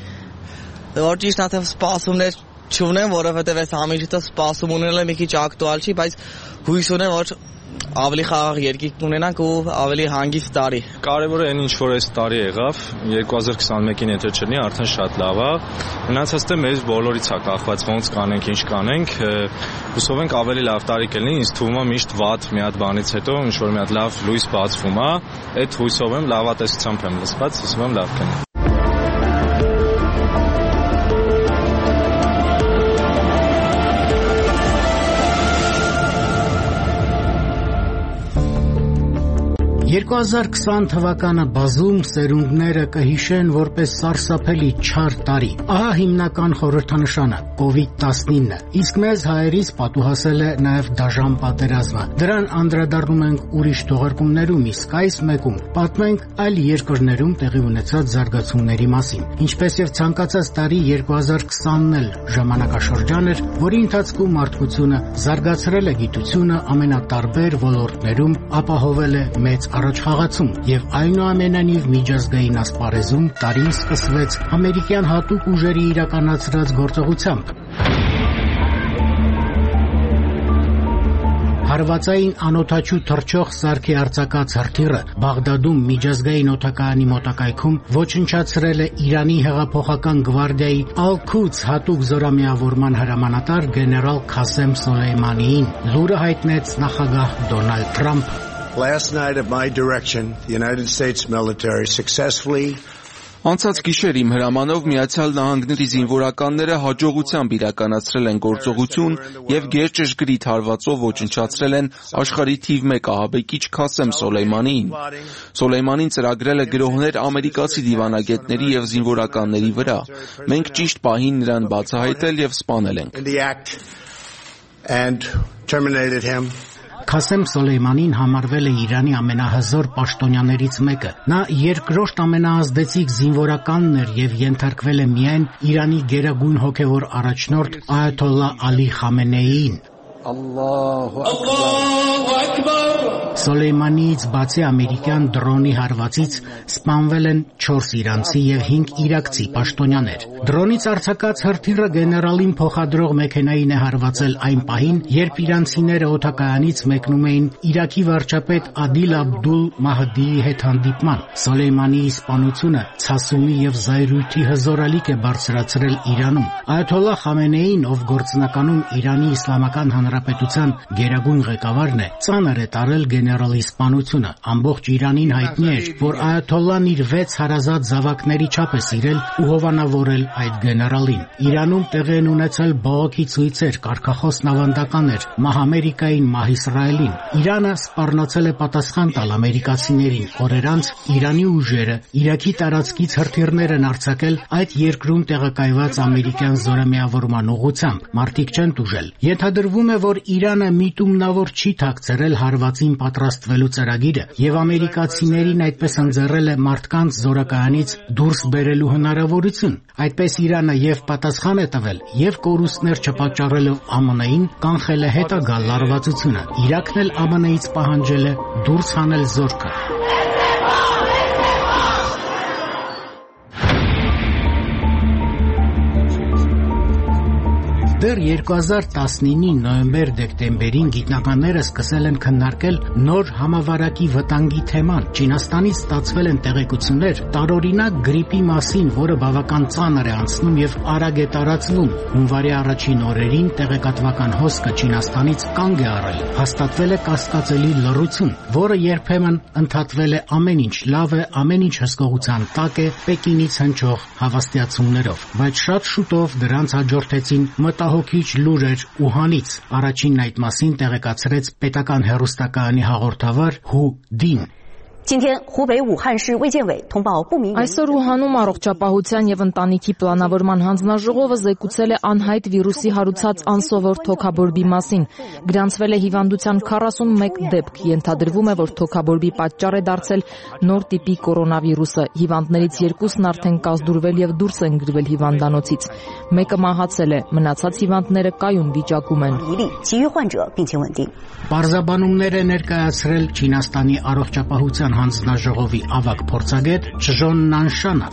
Speaker 22: որ ճիշտ է սպասումներ չունեմ, որովհետև այս ամիսը սպասում ունենալը մի քիչ ակտուալ չի, բայց հույս ունեմ, որ ավելի խաղաղ երկիր կունենանք ու ավելի հանգիստ տարի։
Speaker 8: Կարևորը այն ինչ որ այս տարի եղավ, երկու հազար քսանմեկին եթե չլինի, արդեն շատ լավ է։ Մնացած դե մեզ բոլորից է կախված ոնց կանենք, ինչ կանենք։ Հուսով ենք ավելի լավ տարի կլինի, ինձ թվում է միշտ վատ մի հատ բանից հետո ինչ որ մի հատ լավ լույս բացվում է։ Այդ հույսով եմ, լավատեսությամբ եմ լսված, հուսով եմ լավ կլինի։
Speaker 1: երկու հազար քսան թվականը բազում սերունդները կհիշեն որպես սարսափելի չար տարի։ Ահա հիմնական խորհրդանշանը՝ կովիդ տասնինը, իսկ մեզ հայերիս պատուհասել է նաև դաժան պատերազմը։ Դրան անդրադառնում ենք ուրիշ թողարկումներում, իսկ այս մեկում պատմենք այլ երկրներում տեղի ունեցած զարգացումների մասին։ Ինչպես եւ ցանկացած տարի երկու հազար քսանն էլ ժամանակաշրջան էր, որի ընթացքում մարդկությունը զարգացրել է գիտությունը ամենատարբեր ոլորտներում, ապահովել է մեծ առաջխաղացում եւ այնուամենայնիվ միջազգային ասպարեզում տարին սկսվեց ամերիկյան հատուկ ուժերի իրականացրած գործողությամբ։ Հարվածային անօթաչու թռչող սարքի արձակած հրթիռը Բաղդադում միջազգային օդակայանի մոտակայքում ոչնչացրել է Իրանի հեղափոխական գվարդիայի Ալ-Քուդս հատուկ զորամիավորման հրամանատար գեներալ Քասեմ Սոլեյմանիին, լուրը հայտնեց նախագահ Դոնալդ Թրամփը։
Speaker 23: Last night at my direction, the United States military successfully
Speaker 24: Անցած գիշեր իմ հրամանով Միացյալ Նահանգների զինվորականները հաջողությամբ իրականացրել են գործողություն եւ գերճշգրիտ հարվածով ոչնչացրել են աշխարհի թիվ մեկ ահաբեկիչ Քասեմ Սոլեյմանիին։ Սոլեյմանին ծրագրել է գրոհներ ամերիկացի դիվանագետների եւ զինվորականների վրա։ Մենք ճիշտ պահին նրան բացահայտել եւ սպանել ենք։
Speaker 23: and terminated him.
Speaker 1: Քասեմ Սոլեյմանին համարվել է Իրանի ամենահզոր պաշտոնյաներից մեկը։ Նա երկրորդ ամենաազդեցիկ զինվորականն էր եւ ենթարկվել է միայն Իրանի գերագույն հոգեվոր առաջնորդ Այաթոլլա Ալի Խամենեիին։ Ալլահու ակբար։ Սոլեյմանիից բացի ամերիկյան դրոնի հարվածից սպանվել են չորս իրանցի եւ հինգ իրաքցի պաշտոնյաներ։ Դրոնից արձակած հրթիռը գեներալին փոխադրող մեքենային է հարվածել այն պահին, երբ իրանցիները օդակայանից մեկնում էին Իրաքի վարչապետ Ադիլ Աբդուլ Մահդիի հետ հանդիպման։ Սոլեյմանիի սպանությունը ցասումի եւ զայրույթի հզորալիք է բարձրացրել Իրանում։ Այաթոլլա Խամենեին, ով գործնականում Իրանի Իսլամական Հանրապետության գերագույն ղեկավարն է, ծանր է տարել գեներալի սպանությունը։ Ամբողջ Իրանին հայտնի էր, որ Այաթոլլան իր վեց հարազատ զավակների չափ է սիրել ու հովանավորել այդ գեներալին։ Իրանում տեղի են ունեցել բողոքի ցույցեր, կարգախոսն ավանդական էր՝ մահ Ամերիկային, մահ Իսրայելին։ Իրանը սպառնացել է պատասխան տալ ամերիկացիներին։ Օրեր անց Իրանի ուժերը Իրաքի տարածքից հրթիռներ են արձակել այդ երկրում տեղակայված ամերիկյան զորամիավորման ուղղությամբ։ Մարդիկ չեն տուժել։ Ենթադրվում է, որ Իրանը միտումնավոր չի թաքցրել հարվածին պատրաստվելու ծրագիրը եւ ամերիկացիներին այդպես ընձեռել է մարդկանց զորակայանից դուրս բերելու հնարավորություն։ Այդպես Իրանը եւ պատասխան է տվել, եւ կորուստներ չպատճառելով ԱՄՆ-ին կանխել է հետագա լարվածությունը։ Իրաքն էլ ԱՄՆ-ից պահանջել է դուրս հանել զորքը։ Դեռ երկու հազար տասնինի նոյեմբեր-դեկտեմբերին գիտնականները սկսել են քննարկել նոր համավարակի վտանգի թեման։ Չինաստանից ստացվել են տեղեկություններ տարօրինակ գրիպի մասին, որը բավական ծանր է անցնում եւ արագ է տարածվում։ Հունվարի առաջին օրերին տեղեկատվական հոսքը Չինաստանից կանգ է առել։ Հաստատվել է կասկածելի լռություն, որը երբեմն ընդհատվել է ամեն ինչ լավ է, ամեն ինչ հսկողության տակ է Պեկինից հնչող հավաստիացումներով, բայց շատ շուտով դրանց հաջորդեցին մտահոգիչ լուրեր Ուհանից։ Առաջինն այդ մասին տեղեկացրեց պետական հեռուստակայանի հաղորդավար Հու Դին։
Speaker 2: Այսօր Ուհանում առողջապահության եւ ընտանիքի պլանավորման հանձնաժողովը զեկուցել է անհայտ վիրուսի հարուցած անսովոր թոքաբորբի մասին։ Գրանցվել է հիվանդության քառասունմեկ դեպք։ Ենթադրվում է, որ թոքաբորբի պատճառ է դարձել նոր տիպի կորոնավիրուսը։ Հիվանդներից երկուսն արդեն կազդուրվել եւ դուրս են գրվել հիվանդանոցից։ Մեկը մահացել է, մնացած հիվանդները կայուն վիճակում են։
Speaker 1: Պարզաբանումներ է ներկայացրել Չինաստանի առողջապահության հանձնաժողովի ավագ փորձագետ Չժոն Նանշանը։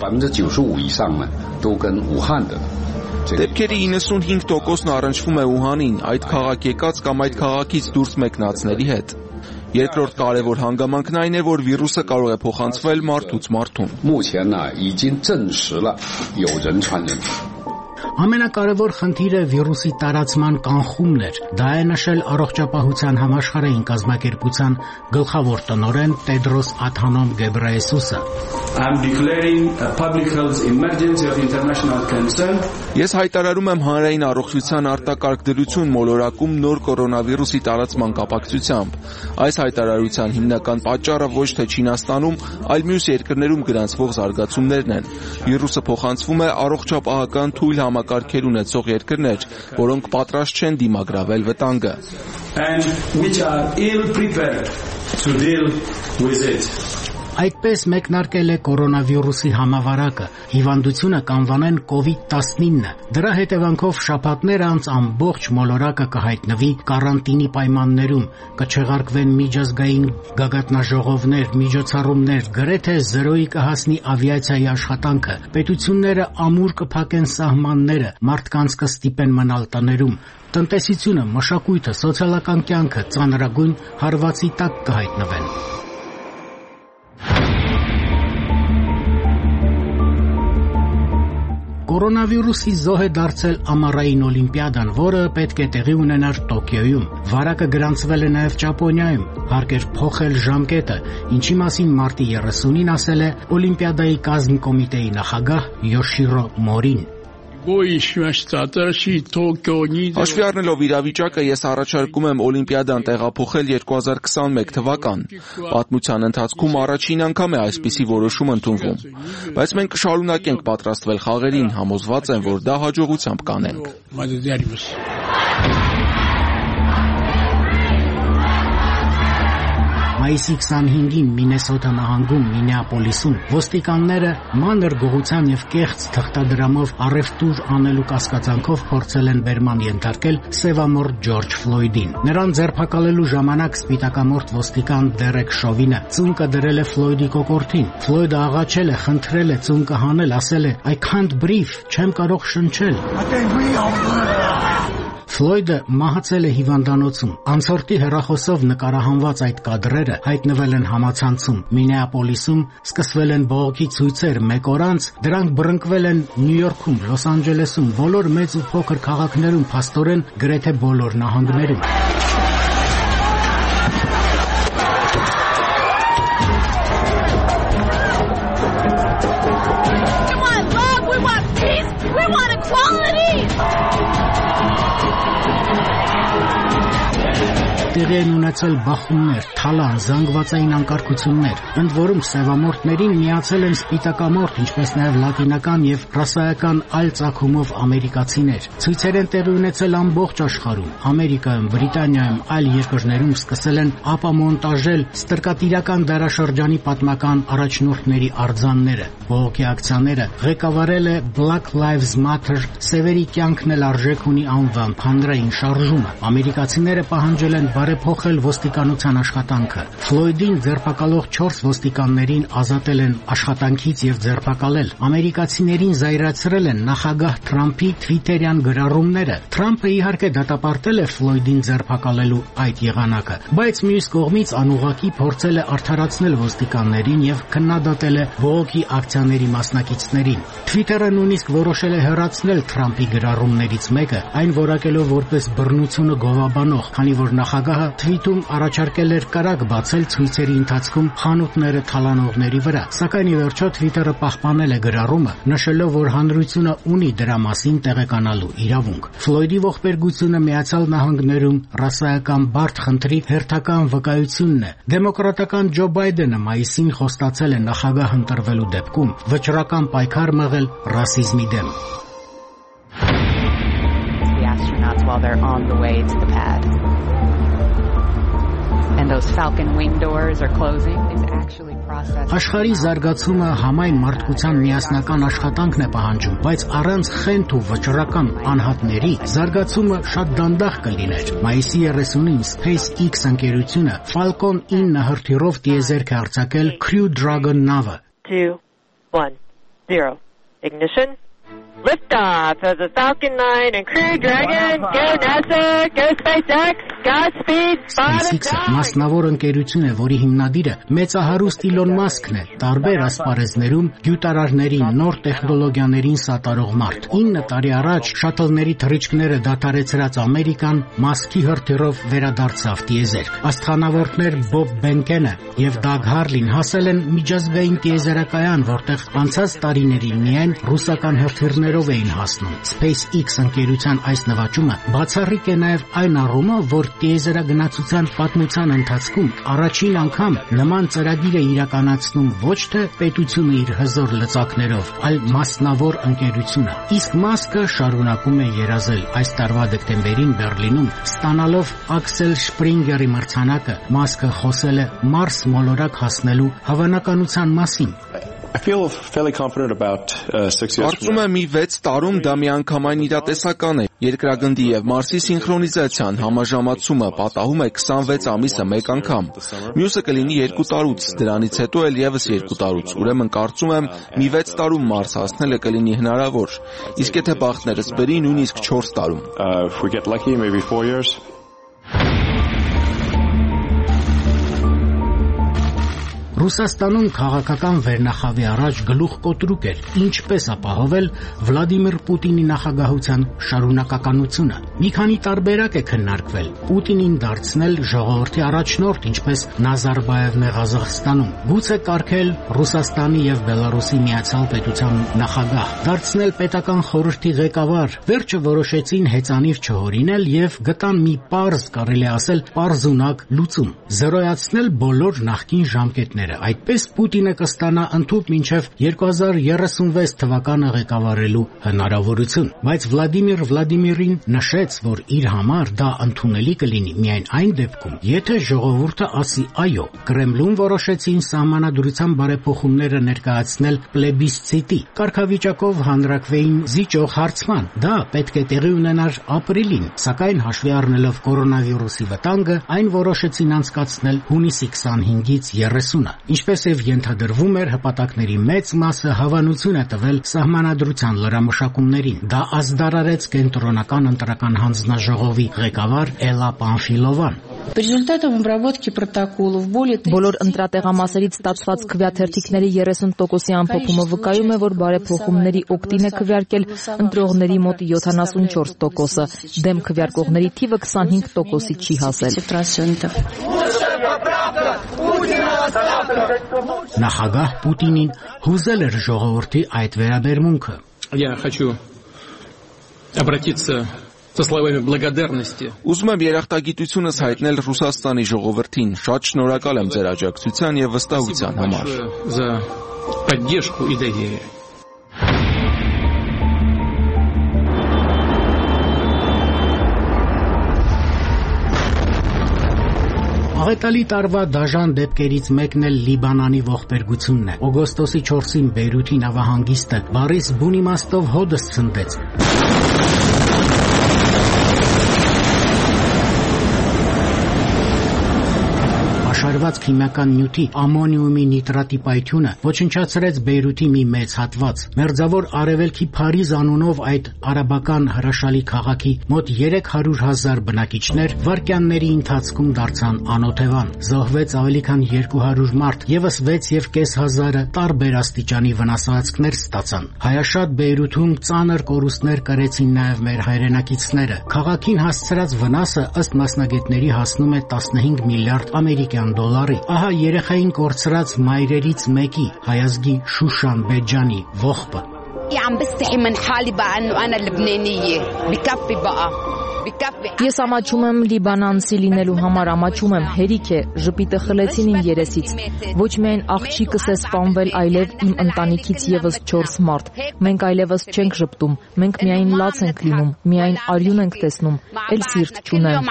Speaker 24: Դեպքերի իննսունհինգ տոկոսն առնչվում է Ուհանին, այդ քաղաք եկած կամ այդ քաղաքից դուրս մեկնածների հետ։ Երկրորդ կարևոր հանգամանքն այն է, որ վիրուսը կարող է փոխանցվել մարդուց մարդուն։
Speaker 1: Ամենակարևոր խնդիրը վիրուսի տարածման կանխումն էր։ Դա է նշել առողջապահության համաշխարհային կազմակերպության գլխավոր տնօրեն Տեդրոս Ադհանոմ Գեբրեյեսուսը։
Speaker 24: Ես հայտարարում եմ հանրային առողջության արտակարգ դրություն մոլորակում նոր կորոնավիրուսի տարածման կապակցությամբ։ Այս հայտարարության հիմնական պատճառը ոչ թե Չինաստանում, այլ մյուս երկրներում գրանցվող զարգացումներն են։ Վիրուսը փոխանցվում է առողջապահական թույլ համակարգեր ունեցող երկրներ, որոնք պատրաստ չեն դիմագրավել վտանգը։
Speaker 1: Այդպես մեկնարկել է կորոնավիրուսի համավարակը։ Հիվանդությունը կանվանեն կովիդ տասնինը։ Դրա հետևանքով շաբաթներ անց ամբողջ մոլորակը կհայտնվի կարանտինի պայմաններում, կչեղարկվեն միջազգային գագաթնաժողովներ, միջոցառումներ, գրեթե զրոյի կհասնի ավիացիայի աշխատանքը։ Պետությունները ամուր կփակեն սահմանները, մարդկանց կստիպեն մնալ տներում։ Տնտեսությունը, մշակույթը, սոցիալական կյանքը ծանրագույն հարվածի տակ կհայտնվեն։ Կորոնավիրուսի զոհ է դարձել ամառային օլիմպիադան, որը պետք է տեղի ունենար Տոկիոյում։ Վարակը գրանցվել է նաև Ճապոնիայում։ Հարկ էր փոխել ժամկետը, ինչի մասին մարտի երեսունին ասել է օլիմպիադայի կազմ կոմիտեի նախագահ Յոշիրո Մորին։
Speaker 24: Հաշվի առնելով իրավիճակը, ես առաջարկում եմ օլիմպիադան տեղափոխել երկու հազար քսանմեկ թվական։ Պատմության ընթացքում առաջին անգամ է այսպիսի որոշում ընդունվում։ Բայց մենք կշարունակենք պատրաստվել խաղերին, համոզված եմ, որ դա հաջողությամբ կանենք։
Speaker 1: Մայիսի քսանհինգին Մինեսոտա նահանգում Մինեապոլիսում ոստիկանները մանր գողության եւ կեղծ թղթադրամով առևտուր անելու կասկածանքով փորձել են բերման ենթարկել սևամորթ Ջորջ Ֆլոյդին։ Նրան ձերբակալելու ժամանակ սպիտակամորթ ոստիկան Դերեկ Շովինը ծունկը դրել է Ֆլոյդի կոկորդին։ Ֆլոյդը աղաչել է, խնդրել է ծունկը հանել, ասել է I can't breathe, չեմ կարող շնչել։ Ֆլոյդը մահացել է հիվանդանոցում։ Անցորդի հեռախոսով նկարահանված այդ կադրերը հայտնվել են համացանցում։ Մինեապոլիսում սկսվել են բողոքի ցույցեր մեկ օր անց, դրանք բռնկվել են Նյու Յորքում, Լոս Անջելեսում, բոլոր մեծ ու փոքր քաղաքներում, փաստորեն գրեթե բոլոր նահանգներում։ Տեղի են ունեցել բախումներ, թալան, զանգվածային անկարգություններ, ընդ որում սևամորթներին միացել են սպիտակամորթ, ինչպես նաև լատինական եւ ռասայական այլ ծագումով ամերիկացիներ։ Ցույցեր են տեղի ունեցել ամբողջ աշխարհում։ Ամերիկայում, Բրիտանիայում, այլ երկրներում սկսել են ապամոնտաժել ստրկատիրական դարաշրջանի պատմական առաջնորդների արձանները։ Բողոքի ակցիաները ղեկավարել է Black Lives Matter սևերի կյանքն էլ արժեք ունի անվամբ հանրային շարժումը։ Ամերիկացիները պահանջել են բարեփոխել ոստիկանության աշխատանքը։ Ֆլոյդին ձերբակալող չորս ոստիկաններին ազատել են աշխատանքից եւ ձերբակալել։ Ամերիկացիներին զայրացրել են նախագահ Թրամփի թվիտերյան գրառումները։ Թրամփը իհարկե դատապարտել է Ֆլոյդին ձերբակալելու այդ եղանակը, բայց մյուս կողմից անուղղակի փորձել է արդարացնել ոստիկաններին եւ քննադատել է բողոքի ակցիաների մասնակիցներին։ Թվիտերը նույնիսկ որոշել է հեռացնել Թրամփի գրառումներից մեկը, այն որակելով որպես բռնությունը գովաբանող, քանի որ նախագահը թվիտում առաջարկել էր կարակ բացել ցույցերի ընթացքում խանութները թալանողների վրա, սակայն ի վերջո Twitter-ը պահպանել է գրառումը, նշելով, որ հանրությունը ունի դրա մասին տեղեկանալու իրավունք։ Ֆլոյդի ողբերգությունը Միացյալ Նահանգներում ռասայական բարդ խնդրի հերթական վկայությունն է։ Դեմոկրատական Ջո Բայդենը մայիսին խոստացել է նախագահ ընտրվելու դեպքում վճռական պայքար մղել ռասիզմի դեմ։
Speaker 3: While they're on the way to the pad. And those falcon wing doors are closing. It's actually processed.
Speaker 1: Աշխարհի զարգացումը համայն մարդկության միասնական աշխատանքն է պահանջում, բայց առանց խենթ ու վճռական անհատների զարգացումը շատ դանդաղ կլիներ։ Մայիսի երեսունին SpaceX ընկերությունը Falcon ինը հրթիռով տիեզերք է արձակել Crew Dragon նավը։
Speaker 4: two, one, zero. Ignition. Liftoff of the Falcon nine and Crew Dragon. Go NASA, go SpaceX, Godspeed.
Speaker 1: SpaceX-ը մասնավոր ընկերություն է, որի հիմնադիրը մեծահարուստ Իլոն Մասկն է, տարբեր ասպարեզներում գյուտարարներին, նոր տեխնոլոգիաներին սատարող մարդ։ ինը տարի առաջ շատլների թռիչքները դադարեցրած Ամերիկան Մասկի հրթիռով վերադարձավ տիեզերք։ Աստղանավորդներ Բոբ Բենկենը եւ Դագ Հարլին հասել են միջազգային տիեզերակայան, որտեղ անցած տարիներին միայն ռուսական հրթիռներով էին հասնում։ SpaceX ընկերության այս նվաճումը բացառիկ է նաև այն առումով, որ տիեզերագնացության պատմության ընթացքում առաջին անգամ նման ծրագիր է իրականացնում ոչ թե պետությունը իր հզոր լծակներով, այլ մասնավոր ընկերությունը։ Իսկ Մասկը շարունակում է երազել։ Այս տարվա դեկտեմբերին Բերլինում ստանալով Աքսել Շպրինգերի մրցանակը, Մասկը խոսել է Մարս մոլորակ հասնելու հավանականության մասին։
Speaker 5: I feel fairly confident about uh, six years.
Speaker 24: Կարծում եմ մի վեց տարում դա միանգամայն իրատեսական է։ Երկրագնդի եւ Մարսի սինխրոնիզացիան համաժամացումը պատահում է քսանվեց ամիսը մեկ անգամ։ Մյուսը կլինի երկու տարուց, դրանից հետո էլ եւս երկու տարուց։ Ուրեմն կարծում եմ մի վեց տարում Մարս հասնելը կլինի հնարավոր։ Իսկ եթե բախտներս բերի, նույնիսկ չորս տարում։
Speaker 5: Uh, if we get lucky, maybe four years.
Speaker 1: Ռուսաստանում քաղաքական վերնախավի առաջ գլուխ կոտրուկ էր, ինչպես ապահովել Վլադիմիր Պուտինի նախագահության շարունակականությունը։ Մի քանի տարբերակ է քննարկվել։ Պուտինին դարձնել ժողովրդի առաջնորդ, ինչպես Նազարբաևն է Ղազախստանում, գուցե կարգել Ռուսաստանի եւ Բելարուսի միացյալ պետության նախագահ, դարձնել պետական խորհրդի ղեկավար։ Վերջը որոշեցին հեծանիվ չհորինել եւ գտան մի պարզ, կարելի ասել, պարզունակ լուծում՝ զրոյացնել բոլոր նախկին ժամկետները։ այդպես Պուտինը կստանա ընդհուպ մինչև երկու հազար երեսունվեց թվականը ղեկավարելու հնարավորություն, բայց Վլադիմիր Վլադիմիրին նշեց, որ իր համար դա ընդունելի կլինի միայն այն դեպքում, եթե ժողովուրդը ասի այո։ Կրեմլում որոշեցին սահմանադրության բարեփոխումները ներկայացնել պլեբիսցիտի կարգավիճակով հանրակրվեին զիջող հարցման։ Դա պետք է տեղի ունենար ապրիլին, սակայն հաշվի առնելով կորոնավիրուսի վտանգը, այն որոշեցին անցկացնել հունիսի քսանհինգից երեսունը։ Ինչպես եւ ենթադրվում էր, հպատակների մեծ մասը հավանություն է տվել սահմանադրության լրամշակումներին։ Դա ազդարարեց կենտրոնական ընտրական հանձնաժողովի ղեկավար Էլա Պանֆիլովան։
Speaker 2: Բոլոր ընտրատեղամասերից ստացված քվեաթերթիկների երեսուն տոկոսի ամփոփումը վկայում է, որ բարեփոխումների օգտին է քվեարկել ընտրողների մոտ յոթանասունչորս տոկոսը, դեմ քվեարկողների թիվը քսանհինգ տոկոսի չի հասել։
Speaker 1: Նախագահ Պուտինին հուզել էր ժողովրդի այդ վերաբերմունքը։
Speaker 24: Ուզում եմ երախտագիտությունս հայտնել Ռուսաստանի ժողովրդին։ Շատ շնորհակալ եմ ձեր աջակցության եւ վստահության համար։
Speaker 1: Աղետալի տարվա դաժան դեպքերից մեկն էլ Լիբանանի ողբերգությունն է։ Օգոստոսի չորսին Բեյրութի նավահանգիստը բառիս բուն իմաստով հոդս ցնդեց։ Պաշարված քիմիական նյութի ամոնիումի նիտրատի պայթյունը ոչնչացրեց Բեյրութի մի մեծ հատված։ Մերձավոր Արևելքի Փարիզ անունով այդ արաբական հրաշալի քաղաքի մոտ երեք հարյուր հազար բնակիչներ վայրկյանների ընթացքում դարձան անօթևան։ Զոհվեց ավելի քան երկու հարյուր մարդ, եւս վեց եւ կես հազարը տարբեր աստիճանի վնասվածքներ ստացան։ Հայաշատ Բեյրութում ծանր կորուստներ կրեցին նաեւ մեր հայրենակիցները։ Քաղաքին հասցրած վնասը ըստ մասնագետների հասնում է տասնհինգ միլիարդ ամերիկյան դոլարի։ Ահա երեխային կորցրած մայրերից մեկի, հայազգի Շուշան Բեջանի ողբը։
Speaker 2: Ես ամաչում եմ լիբանանցի լինելու համար, ամաչում եմ, հերիք է, ժպիտը խլեցին իմ երեսից։ Ոչ միայն աղջիկս է սպանվել, այլև իմ ընտանիքից եւս չորս մարդ։ Մենք այլևս չենք ժպտում, մենք միայն լաց ենք լինում, միայն արյուն ենք տեսնում, էլ սիրտ չունենք։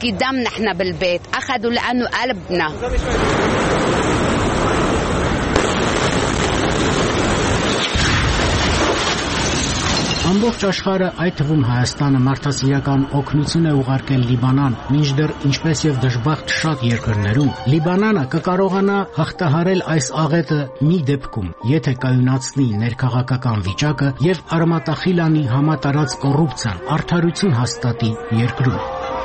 Speaker 1: Ամբողջ աշխարհը, այդ թվում Հայաստանը, մարդասիրական օգնություն է ուղարկել Լիբանան, մինչդեռ ինչպես եւ դժբախտ շատ երկրներում, Լիբանանը կկարողանա հաղթահարել այս աղետը մի դեպքում, եթե կայունացնի ներքաղաքական վիճակը եւ արմատախիլ անի համատարած կոռուպցիան, արդարություն հաստատի երկրում։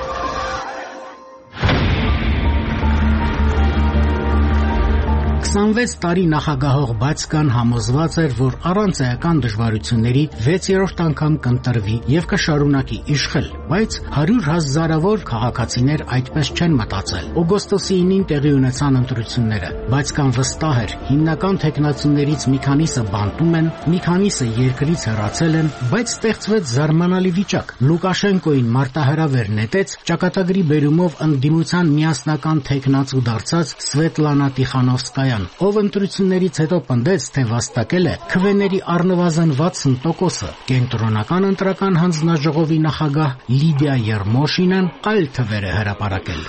Speaker 1: քսանվեց տարի նախագահող Բացկան համոզված էր, որ առանց էական դժվարությունների վեցերորդ անգամ կընտրվի եւ կշարունակի իշխել, բայց հարյուր հազարավոր քաղաքացիներ այդպես չեն մտածել։ Օգոստոսի ինին տեղի ունեցան ընտրությունները։ Բացկան վստահ էր, հիմնական թեկնածուներից մի քանիսը բանտում են, մի քանիսը երկրից հեռացել են, բայց ստեղծվեց զարմանալի վիճակ։ Լուկաշենկոին մարտահրավեր նետեց ճակատագրի բերումով ընդդիմության միասնական թեկնածու դարձած Սվետլանա Տիխանովսկայան, ով ընտրություններից հետո պնդեց, թե վաստակել է քվեների առնվազն վաթսուն տոկոսը։ Կենտրոնական ընտրական հանձնաժողովի նախագահ Լիդիա Երմոշինան այլ թվեր է հրապարակել։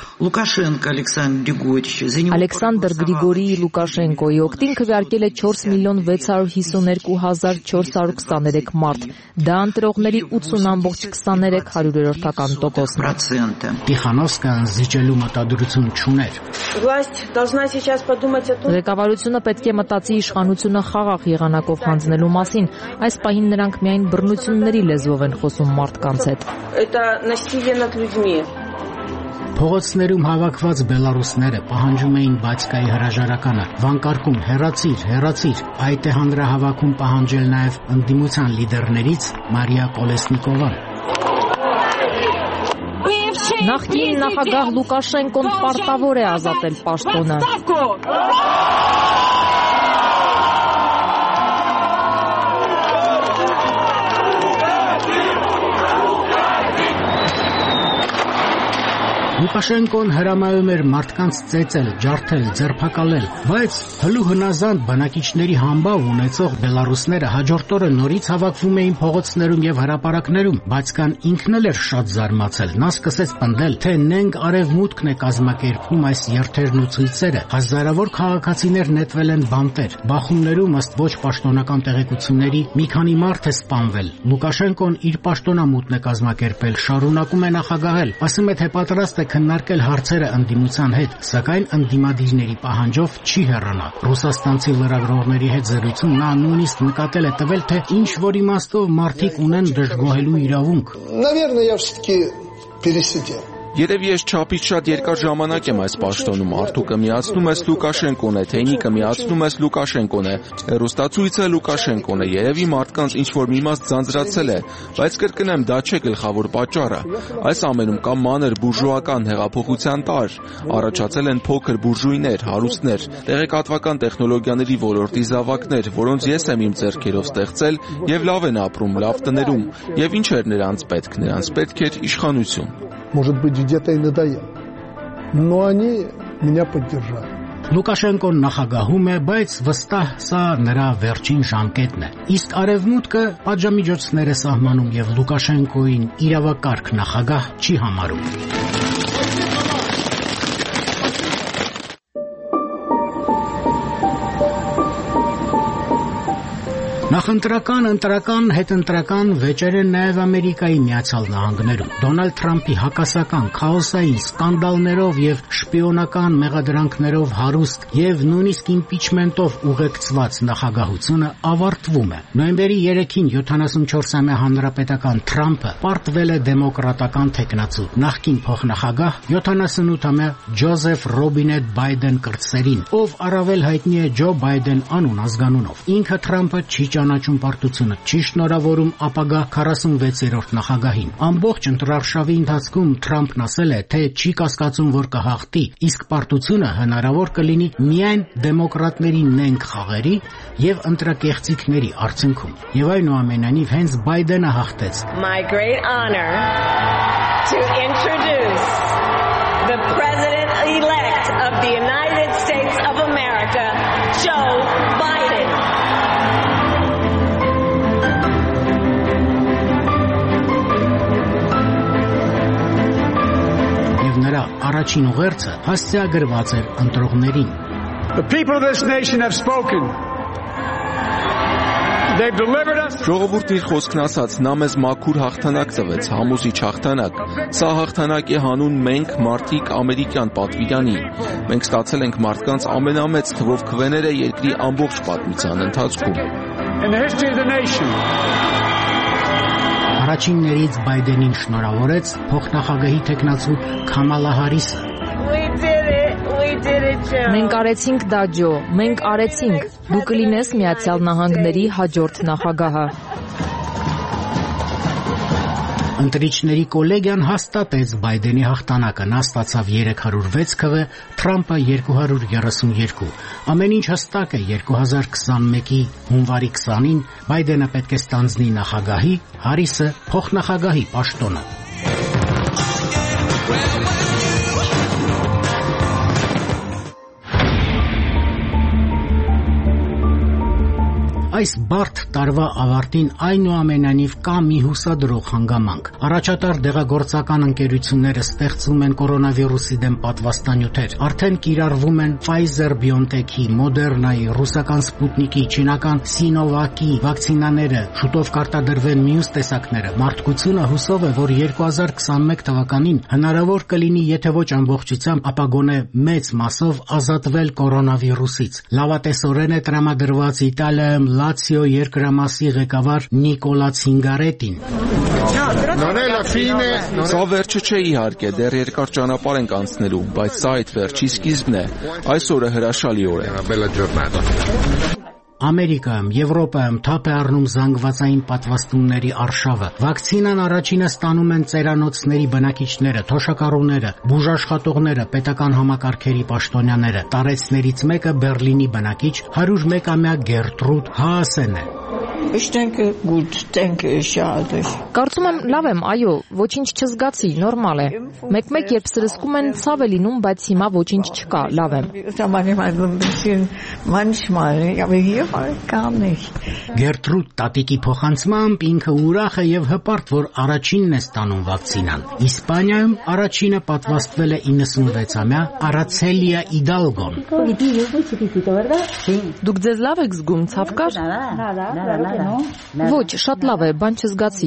Speaker 2: Ալեքսանդր Գրիգորիի Լուկաշենկոյի օգտին քվեարկել է չորս միլիոն վեց հարյուր հիսուներկու հազար չորս հարյուր քսաներեք մարդ։ Դա ընտրողների ութսուն ամբողջ քսաներեք հարյուրերորդական տոկոսն է։
Speaker 1: Տիխանովսկան զիջելու մտադրություն չուներ։
Speaker 2: Ղեկավարությունը պետք է մտածի իշխանությունը խաղաղ եղանակով հանձնելու մասին։ Այս պահին նրանք միայն բռնությունների լեզվով են խոսում մարդկանց հետ։
Speaker 1: Փողոցներում հավաքված բելարուսները պահանջում էին Բացկայի հրաժարականը, վանկարկում հեռացիր, հեռացիր։ Այդ է հանրահավաքում պահանջել նաև ընդդիմության լիդերներից Մարիա Կոլեսնիկովան։
Speaker 2: Նախկին նախագահ Լուկաշենկոն պարտավոր է ազատել պաշտոնը։
Speaker 1: Լուկաշենկոն հրամայում էր մարդկանց ծեծել, ջարդել, ձերբակալել, բայց հլու հնազանդ բնակիչների համբավ ունեցող բելարուսները հաջորդ օրը նորից հավաքվում էին փողոցներում եւ հրապարակներում, բայց կան ինքն էլ էր շատ զարմացել։ Նա սկսեց պնդել, թե նենք արևմուտքն է կազմակերպում այս երթերն ու ցույցերը։ Հազարավոր քաղաքացիներ նետվել են բանտեր։ Բախումներում ըստ ոչ պաշտոնական տեղեկությունների մի քանի մարդ է սպանվել։ Լուկաշենկոն իր պաշտոնամուտն է կազմակերպել, շարունակում է նախագահել, ասում է, թե պատրաստ է քննարկել հարցերը ընդդիմության հետ, սակայն ընդդիմադիրների պահանջով չի հեռանա։ Ռուսաստանցի լրագրողների հետ զրույցում նա նույնիսկ նկատել է տվել, թե ինչ որ իմաստով մարդիկ ունեն դժգոհելու իրավունք։
Speaker 6: Наверное, я все-таки пересидел.
Speaker 24: Երևի ես չափից շատ երկար ժամանակ եմ այս պաշտոնում, Արթուկը միացնում ես Լուկաշենկոն է, Թեյնիկը միացնում ես Լուկաշենկոն է, հեռուստացույցը Լուկաշենկոն է, երևի մարդկանց ինչ-որ մի մաս ձանձրացել է, բայց կրկնեմ, դա չէ գլխավոր պատճառը։ Այս ամենում կա մանր բուրժուական հեղափոխության տարր, առաջացել են փոքր բուրժուйներ, հարուստներ, տեղեկատվական տեխնոլոգիաների ոլորտի զավակներ, որոնց ես եմ իմ ձեռքերով ստեղծել եւ լավ են ապրում, լավ տներում, եւ ինչ էր նրանց պետք, նրանց պետք էր իշխանություն։
Speaker 6: Может быть, где-то и надоел. Но они меня поддержали.
Speaker 1: Լուկաշենկոն նախագահում է, բայց վստահ սա նրա վերջին ժամկետն է։ Իսկ արևմուտքը պատժամիջոցներ է սահմանում եւ Լուկաշենկոին իրավակարգ նախագահ չի համարում։ Նախընտրական, ընտրական, հետընտրական վեճեր են նաև Ամերիկայի Միացյալ Նահանգներում։ Դոնալդ Թրամփի հակասական, քաոսային, սկանդալներով եւ շպիոնական մեղադրանքներով հարուստ եւ նույնիսկ իմպիչմենտով ուղեկցված նախագահությունը ավարտվում է։ Նոյեմբերի երեքին յոթանասունչորսամյա հանրապետական Թրամփը պարտվել է դեմոկրատական թեկնածու նախկին փոխնախագահ յոթանասունութամյա Ջոզեֆ Ռոբինետ Բայդեն կրտսերին, ով առավել հայտնի է Ջո Բայդեն անուն ազգանունով։ Ինքը Թրամփը չի ճանաչում պարտությունը, չի շնորհավորում ապագա քառասունվեցերորդ նախագահին։ Ամբողջ ընտրարշավի ընթացքում Թրամփն ասել է, թե չի կասկածում, որ կհաղթի, իսկ պարտությունը հնարավոր կլինի միայն դեմոկրատների նենք խաղերի եւ ընտրակեղծիքների արդյունքում։ Եվ այնուամենայնիվ հենց Բայդենը հաղթեց։
Speaker 7: My great honor to introduce the president-elect of the United States of America, Joe Biden.
Speaker 1: Նրա առաջին ուղերձը հասցեագրված էր ընտրողներին։
Speaker 6: The people of this nation have spoken. They've delivered us.
Speaker 24: Ժողովուրդն իր խոսքն ասաց, նա մեզ մաքուր հաղթանակ տվեց, համոզիչ հաղթանակ։ Սա հաղթանակ է հանուն մենք մարդիկ ամերիկյան պատվիրանի։ Մենք ստացել ենք մարդկանց ամենամեծ թվով քվեները երկրի ամբողջ պատմության ընթացքում։
Speaker 6: In the history of the nation.
Speaker 1: Առաջիններից Բայդենին շնորհավորեց փոխնախագահի տեխնացու Քամալա Հարիսը։
Speaker 7: We did it. We did it, Joe.
Speaker 2: Մենք արեցինք դա, Ջո, մենք արեցինք։ Դու կլինես Միացյալ Նահանգների հաջորդ նախագահը։
Speaker 1: Ընտրիչների կոլեգիան հաստատեց Բայդենի հաղթանակը, նա ստացավ երեք հարյուր վեց քվե, Թրամփը երկու հարյուր երեսունյոթ։ Ամեն ինչ հստակ է, երկու հազար քսանմեկի հունվարի քսանին Բայդենը պետք է ստանձնի նախագահի, Հարիսը փոխնախագահի պաշտոնը։ Այս բարդ տարվա ավարտին այնուամենայնիվ կա մի հուսադրող հանգամանք։ Առաջատար դեղագործական ընկերությունները ստեղծում են կորոնավիրուսի դեմ պատվաստանյութեր։ Արդեն կիրառվում են Pfizer-BioNTech-ի, Moderna-ի, ռուսական Sputnik-ի, չինական Sinovac-ի վակցինաները, շուտով կարտադրվեն մյուս տեսակները։ Մարդկությունը հուսով է, որ երկու հազար քսանմեկ թվականին հնարավոր կլինի, եթե ոչ ամբողջությամբ, ապա գոնե մեծ մասով ազատվել կորոնավիրուսից։ Լավատեսորեն է տրամադրված Իտալիայում Լացիո երկրամասի ղեկավար Նիկոլա Ցինգարետին։
Speaker 24: Սա վերջը չէ իհարկե, դեռ երկար ճանապարհ ենք անցնելու, բայց սա այդ վերջի սկիզբն է։ Այսօրը հրաշալի օր է։
Speaker 1: Ամերիկայում, Եվրոպայում թափ է առնում զանգվածային պատվաստումների արշավը։ Վակցինան առաջինը ստանում են ծերանոցների բնակիչները, թոշակառուները, բուժաշխատողները, պետական համակարգերի պաշտոնյաները։ Տարեցներից մեկը Բերլինի բնակիչ հարյուր մեկամյա Գերտրուդ Հաասեն է։
Speaker 9: Ich denke gut, denke ich, ja, also ich.
Speaker 2: Կարծում եմ լավ եմ, այո, ոչինչ չզգացի, նորմալ է։ Մեկ-մեկ երբ սրսկում են ցավ է լինում, բայց հիմա ոչինչ չկա, լավ եմ։
Speaker 1: Գերտրուդ տատիկի փոխանցմամբ ինքը ուրախ է եւ հպարտ, որ առաջինն է ստանում վակցինան։ Իսպանիայում առաջինը պատվաստվել է իննսունվեցամյա Արացելիա Իդալգոն։
Speaker 2: Դուք ձեզ լավ եք զգում, ցավ կար։ Ոչ, շատ լավ է, բան չզգացի։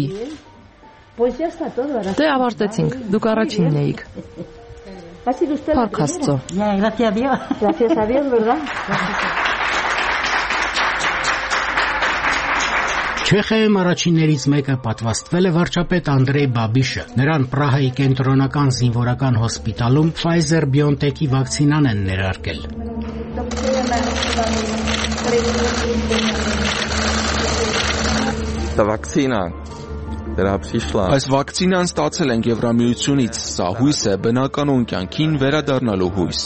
Speaker 2: Դե ավարտեցինք, դուք առաջինն էիք։ Փառք Աստծո։
Speaker 1: Չեխիայում առաջիններից մեկը պատվաստվել է վարչապետ Անդրեյ Բաբիշը։ Նրան Պրահայի կենտրոնական զինվորական հոսպիտալում Pfizer-BioNTech-ի վակցինան են ներարկել։
Speaker 24: Այս վակցինան ստացել ենք Եվրամիությունից, սա հույս է բնականոն կյանքին վերադառնալու հույս։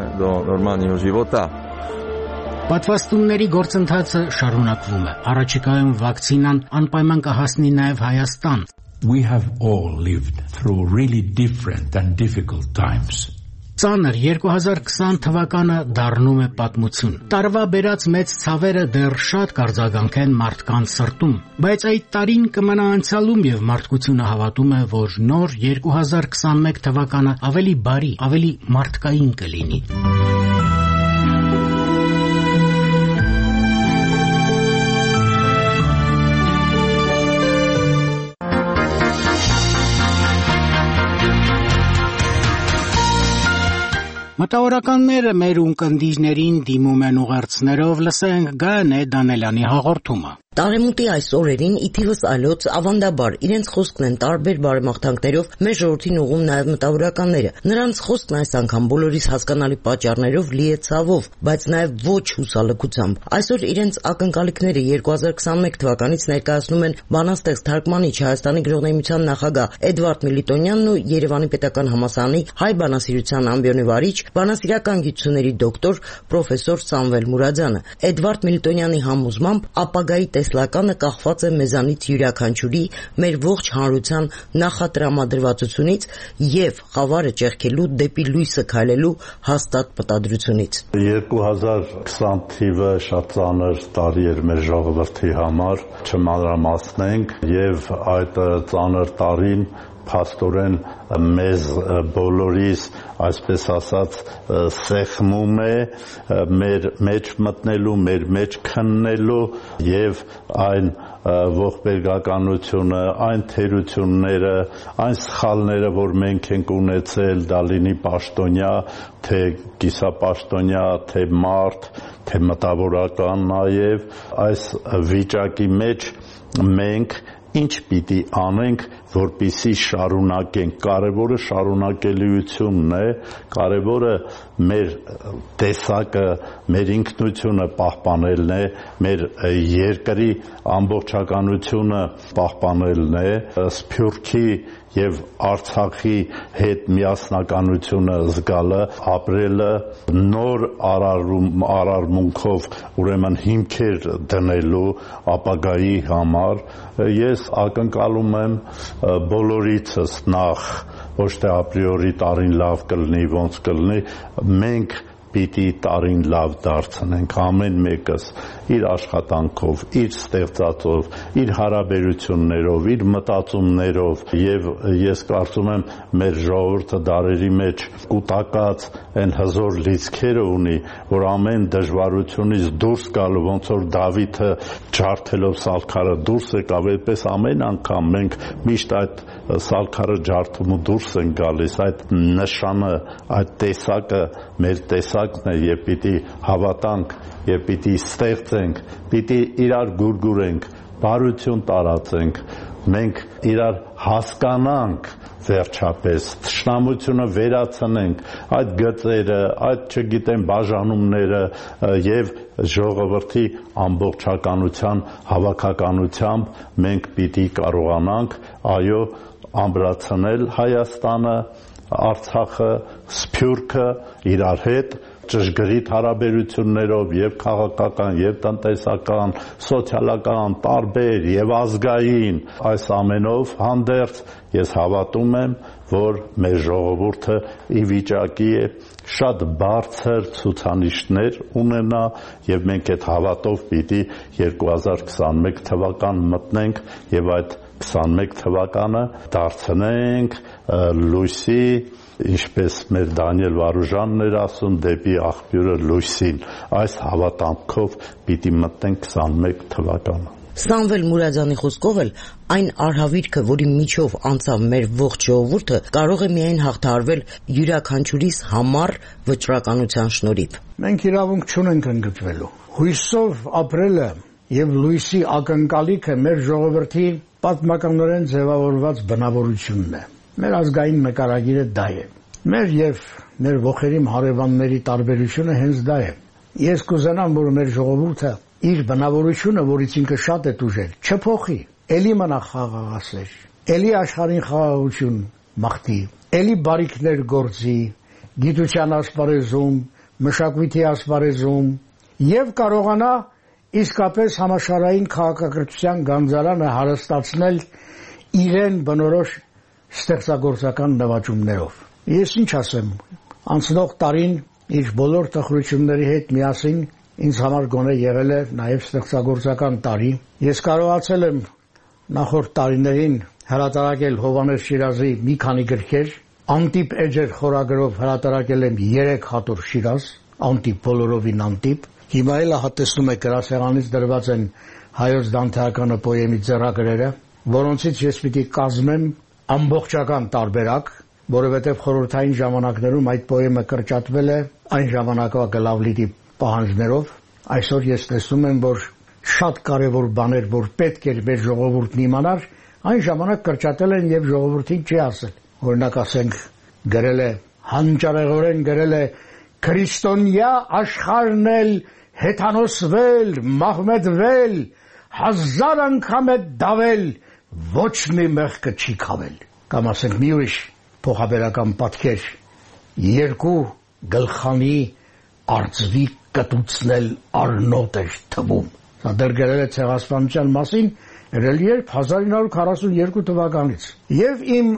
Speaker 1: Պատվաստումների գործընթացը շարունակվում է։ Առաջիկայում վակցինան անպայման կհասնի նաև Հայաստան։
Speaker 10: We have all lived through really different and difficult times.
Speaker 1: Ծանր երկու հազար քսան թվականը դառնում է պատմություն։ Տարվա բերած մեծ ցավերը դեռ շատ կարձագանք են մարդկանց սրտում, բայց այդ տարին կմնա անցյալում եւ մարդկությունը հավատում է, որ նոր երկու հազար քսանմեկ թվականը ավելի բարի, ավելի մարդկային կլինի։ Մտավորականները մեր ունկնդիրներին դիմում են ուղերձներով, լսենք Գայանե Դանելյանի հաղորդումը։
Speaker 11: Տարեմուտի այս օրերին ի թիվս այլոց ավանդաբար իրենց խոսքն են տարբեր բարեմաղթանքներով մեր ժողովրդին ուղում նաև մտավորականները։ Նրանց խոսքն այս անգամ բոլորիս հասկանալի պատճառներով լի է ցավով, բայց նաև ոչ հուսալքությամբ։ Այսօր իրենց ակնկալիքները երկու հազար քսանմեկ թվականից ներկայացնում են բանաստեղծ թարգմանիչ Հայաստանի գրողնեության նախագահ Էդվարդ Միլիտոնյանն ու Երևանի Պետական համալսարանի հայ բանասիրության ամբիոնի վարիչ, բանասիրական գիտությունների դոկտոր պրոֆեսոր Սամվել Մուրադյանը։ Էդվարդ Միլիտոնյանի համոզմամբ ապագայի տեսլականը կախված է մեզանից յուրաքանչյուրի մեր ողջ հանրության նախատրամադրվածությունից եւ խավարը ճեղքելու դեպի լույսը քայլելու հաստատ մտադրությունից։
Speaker 12: երկու հազար քսան թիվը շատ ծանր տարի էր մեր ժողովրդի համար, չմանրամասնենք, եւ այդ ծանր տարին փաստորեն մեզ բոլորիս, այսպես ասած, սեղմում է մեր մեջ մտնելու, մեր մեջ քննելու եւ այն ողբերգականությունը, այն թերությունները, այն սխալները, որ մենք ենք ունեցել, դա լինի պաշտոնյա, թե կիսապաշտոնյա, թե մարդ, թե մտավորական նաեւ, այս վիճակի մեջ մենք ինչ պիտի անենք, որպեսզի շարունակենք։ Կարևորը շարունակելիությունն է, կարևորը մեր տեսակը, մեր ինքնությունը պահպանելն է, մեր երկրի ամբողջականությունը պահպանելն է, Սփյուռքի եւ Արցախի հետ միասնականությունը զգալը, ապրելը, նոր արարում, արարմունքով, ուրեմն հիմքեր դնելու ապագայի համար։ Ես ակնկալում եմ բոլորիցս նախ, ոչ թե ապրիորի տարին լավ կլինի, ոնց կլինի, մենք պիտի տարին լավ դարձնենք, ամեն մեկս իր աշխատանքով, իր ստեղծածով, իր հարաբերություններով, իր մտածումներով, եւ ես կարծում եմ մեր ժողովուրդը դարերի մեջ կուտակած այն հզոր լիցքերը ունի, որ ամեն դժվարությունից դուրս գալու, ոնց որ Դավիթը ջարդելով սալքարը դուրս եկավ, այդպես ամեն անգամ մենք միշտ այդ սալքարը ջարդում ու դուրս են գալիս, այդ նշանը, այդ տեսակը մեր տեսակն է, եւ պիտի հավատանք, եւ պիտի ստեղծենք, պիտի իրար գուրգուրենք, բարություն տարածենք, մենք իրար հասկանանք վերջապես, թշնամությունը վերացնենք, այդ գծերը, այդ չգիտեմ բաժանումները եւ ժողովրդի ամբողջականության հավաքականությամբ մենք պիտի կարողանանք, այո, ամրացնել Հայաստանը, Արցախը, Սփյուռքը իրար հետ, ճշգրիտ հարաբերություններով եւ քաղաքական, եւ տնտեսական, սոցիալական, տարբեր եւ ազգային այս ամենով հանդերձ ես հավատում եմ, որ մեր ժողովուրդը ի վիճակի է շատ բարձր ցուցանիշներ ունենա եւ մենք այդ հավատով պիտի երկու հազար քսանմեկ թվական մտնենք եւ այդ քսանմեկ թվականը դարձնենք լույսի, ինչպես մեր Դանիել Վարուժանն էր ասում, դեպի աղբյուրը լույսին։ Այս հավատամքով պիտի մտնենք քսանմեկ թվականը։
Speaker 11: Սամվել Մուրադյանի խոսքով էլ այն արհավիրքը, որի միջով անցավ մեր ողջ ժողովուրդը, կարող է միայն հաղթահարվել յուրաքանչյուրիս համառ վճռականության շնորհիվ։
Speaker 14: Մենք իրավունք չունենք ընդգծվելու։ Հույսով ապրելը եւ լույսի ակնկալիքը մեր ժողովրդի պատմականորեն ձևավորված բնավորությունն է։ Մեր ազգային նկարագիրը դա է։ Մեր եւ մեր ողերիմ հարևանների տարբերությունը հենց դա է։ Ես կուզենամ, որ մեր ժողովուրդը իր բնավորությունը, որից ինքը շատ է տուժել, չփոխի, էլի մնա խաղաղասեր, էլի աշխարհին խաղաղություն մաղթի, էլի բարիքներ գործի, գիտության ասպարեզում, մշակույթի ասպարեզում եւ կարողանա իսկապես համաշխարհային քաղաքակրթության գանձարանը հարստացնել իրեն բնորոշ ստեղծագործական նվաճումներով։ Ես ինչ ասեմ, անցնող տարին իր բոլոր տխրությունների հետ միասին ինձ համար գոնե եղել է նաև ստեղծագործական տարի։ Ես կարողացել եմ նախորդ տարիներին հրատարակել Հովհաննես Շիրազի մի քանի գրքեր, անտիպ էջեր խորագրով հրատարակել եմ երեք հատոր Շիրազ, անտիպ բոլորովին անտիպ։ Հիմա էլ ահա տեսնում եք գրասեղանից դրված են հայոց դանթեականը պոեմի ձեռագրերը, որոնցից ես պիտի կազմեմ ամբողջական տարբերակ, որովհետև խորհրդային ժամանակներում այդ պոեմը կրճատվել է այն ժամանակվա գլավլիտի պահանջներով։ Այսօր ես տեսնում եմ, որ շատ կարևոր բաներ, որ պետք էր մեր ժողովուրդն իմանար, այն ժամանակ կրճատել են եւ ժողովրդին չի ասել։ Օրինակ ասենք գրել է հանճարեղորեն գրել է քրիստոնյա աշխարհն էլ հեթանոսվել, մահմեդվել, հազար անգամ է դավել, ոչ մի մեղքը չի քավել։ Կամ ասենք մի ուրիշ փոխաբերական պատկեր, երկու գլխանի արծվի կտուցնել արնոտ էր թվում։ Սա դեռ գրել է ցեղասպանության մասին, ելել երբ հազար ինը հարյուր քառասունյոթ թվականից։ Եվ իմ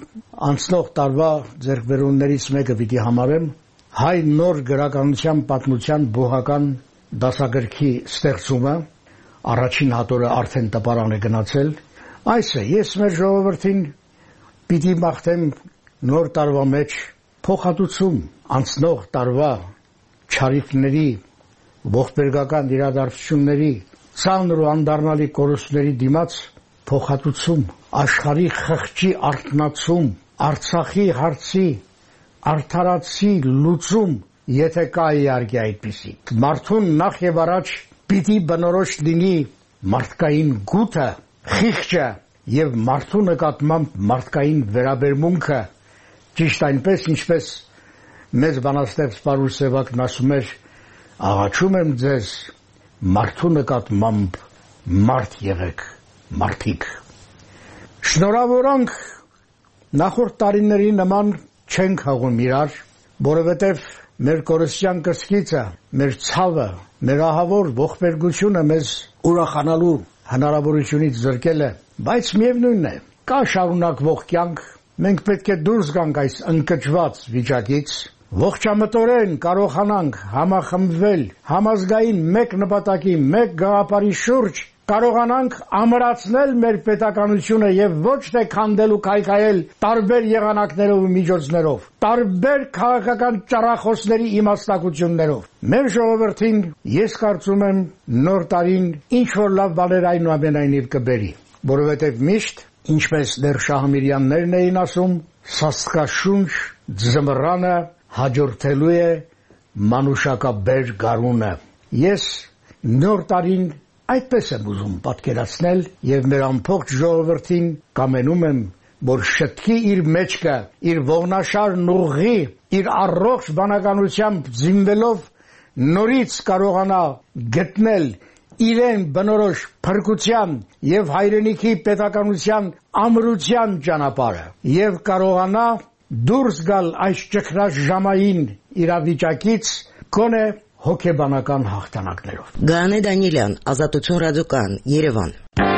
Speaker 14: անցնող տարվա ձեռքբերումներից մեկը պիտի համարեմ հայ նոր գրականության պատմության բուհական դասագրքի ստեղծումը, առաջին հատորը արդեն տպարան է գնացել։ Այս է, ես մեր ժողովրդին պիտի մաղթեմ նոր տարվա մեջ փոխհատուցում, անցնող տարվա չարիքների, ողբերգական իրադարձությունների, ծանր ու անդառնալի կորուստների դիմաց փոխհատուցում, աշխարհի խղճի արթնացում, Արցախի հարցի արդարացի լուծում, եթե կա իհարկե այդպիսի։ Մարդուն նախ եւ առաջ պիտի բնորոշ լինի մարդկային գութը, խիղճը եւ մարդու նկատմամբ մարդկային վերաբերմունքը, ճիշտ այնպես, ինչպես մեծ բանաստեղծ Պարուլ Սևակն ասում էր, աղաչում եմ ձեզ մարդու նկատմամբ մարդ եղեք, մարդիկ։ Շնորհավորանք նախորդ տարիների նման չենք հաղում իրար, որովհետև մեր կորստյան կրծքիցը, մեր ցավը, մեր ահավոր ողբերգությունը մեզ ուրախանալու հնարավորությունից զրկել է, բայց միևնույնն է, կա շարունակվող կյանք, մենք պետք է դուրս գանք այս ընկճված վիճակից, ողջամտորեն կարողանանք համախմբվել համազգային մեկ նպատակի, մեկ գաղափարի շուրջ, կարողանանք ամրացնել մեր պետականությունը եւ ոչ թե քանդել ու քայքայել տարբեր եղանակներով ու միջոցներով, տարբեր քաղաքական ճառախոսների իմաստակություններով։ Մեր ժողովրդին ես կարծում եմ նոր տարին ինչ որ լավ բաներ այնուամենայնիվ կբերի, որովհետեւ միշտ, ինչպես դեռ Շահամիրյաններն էին ասում, սաստկաշունչ ձմռանը հաջորդելու է մանուշակաբեր գարունը։ Ես նոր տարին այդպես եմ ուզում պատկերացնել եւ մեր ամբողջ ժողովրդին կամենում եմ, որ շտկի իր մեջքը, իր ողնաշարն ուղղի, իր առողջ բանականությամբ զինվելով նորից կարողանա գտնել իրեն բնորոշ փրկության եւ հայրենիքի պետականության ամրության ճանապարհը եւ կարողանա դուրս գալ այս ճգնաժամային իրավիճակից Կոնե հոգեբանական հաղթանակներով։
Speaker 11: Գանե Դանիելյան, Ազատություն ռադիոկայան, Երևան։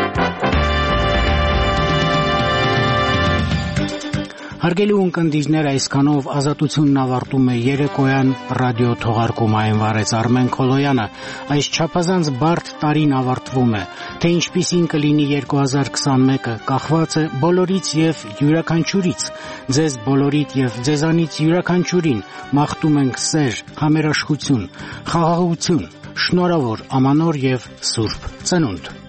Speaker 1: Հարգելի ունկնդիրներ, այսքանով Ազատությունն ավարտում է երեկոյան ռադիո թողարկումային վարեց Արմեն Քոլոյանը։ Այս չափազանց բարդ տարին ավարտվում է, թե ինչպիսին կլինի երկու հազար քսանմեկը, կախված է բոլորից եւ յուրաքանչյուրից։ Ձեզ բոլորիդ եւ ձեզանից յուրաքանչյուրին մաղթում ենք սեր, համերաշխություն, խաղաղություն, շնորհավոր, ամանոր եւ սուրբ ծնունդ։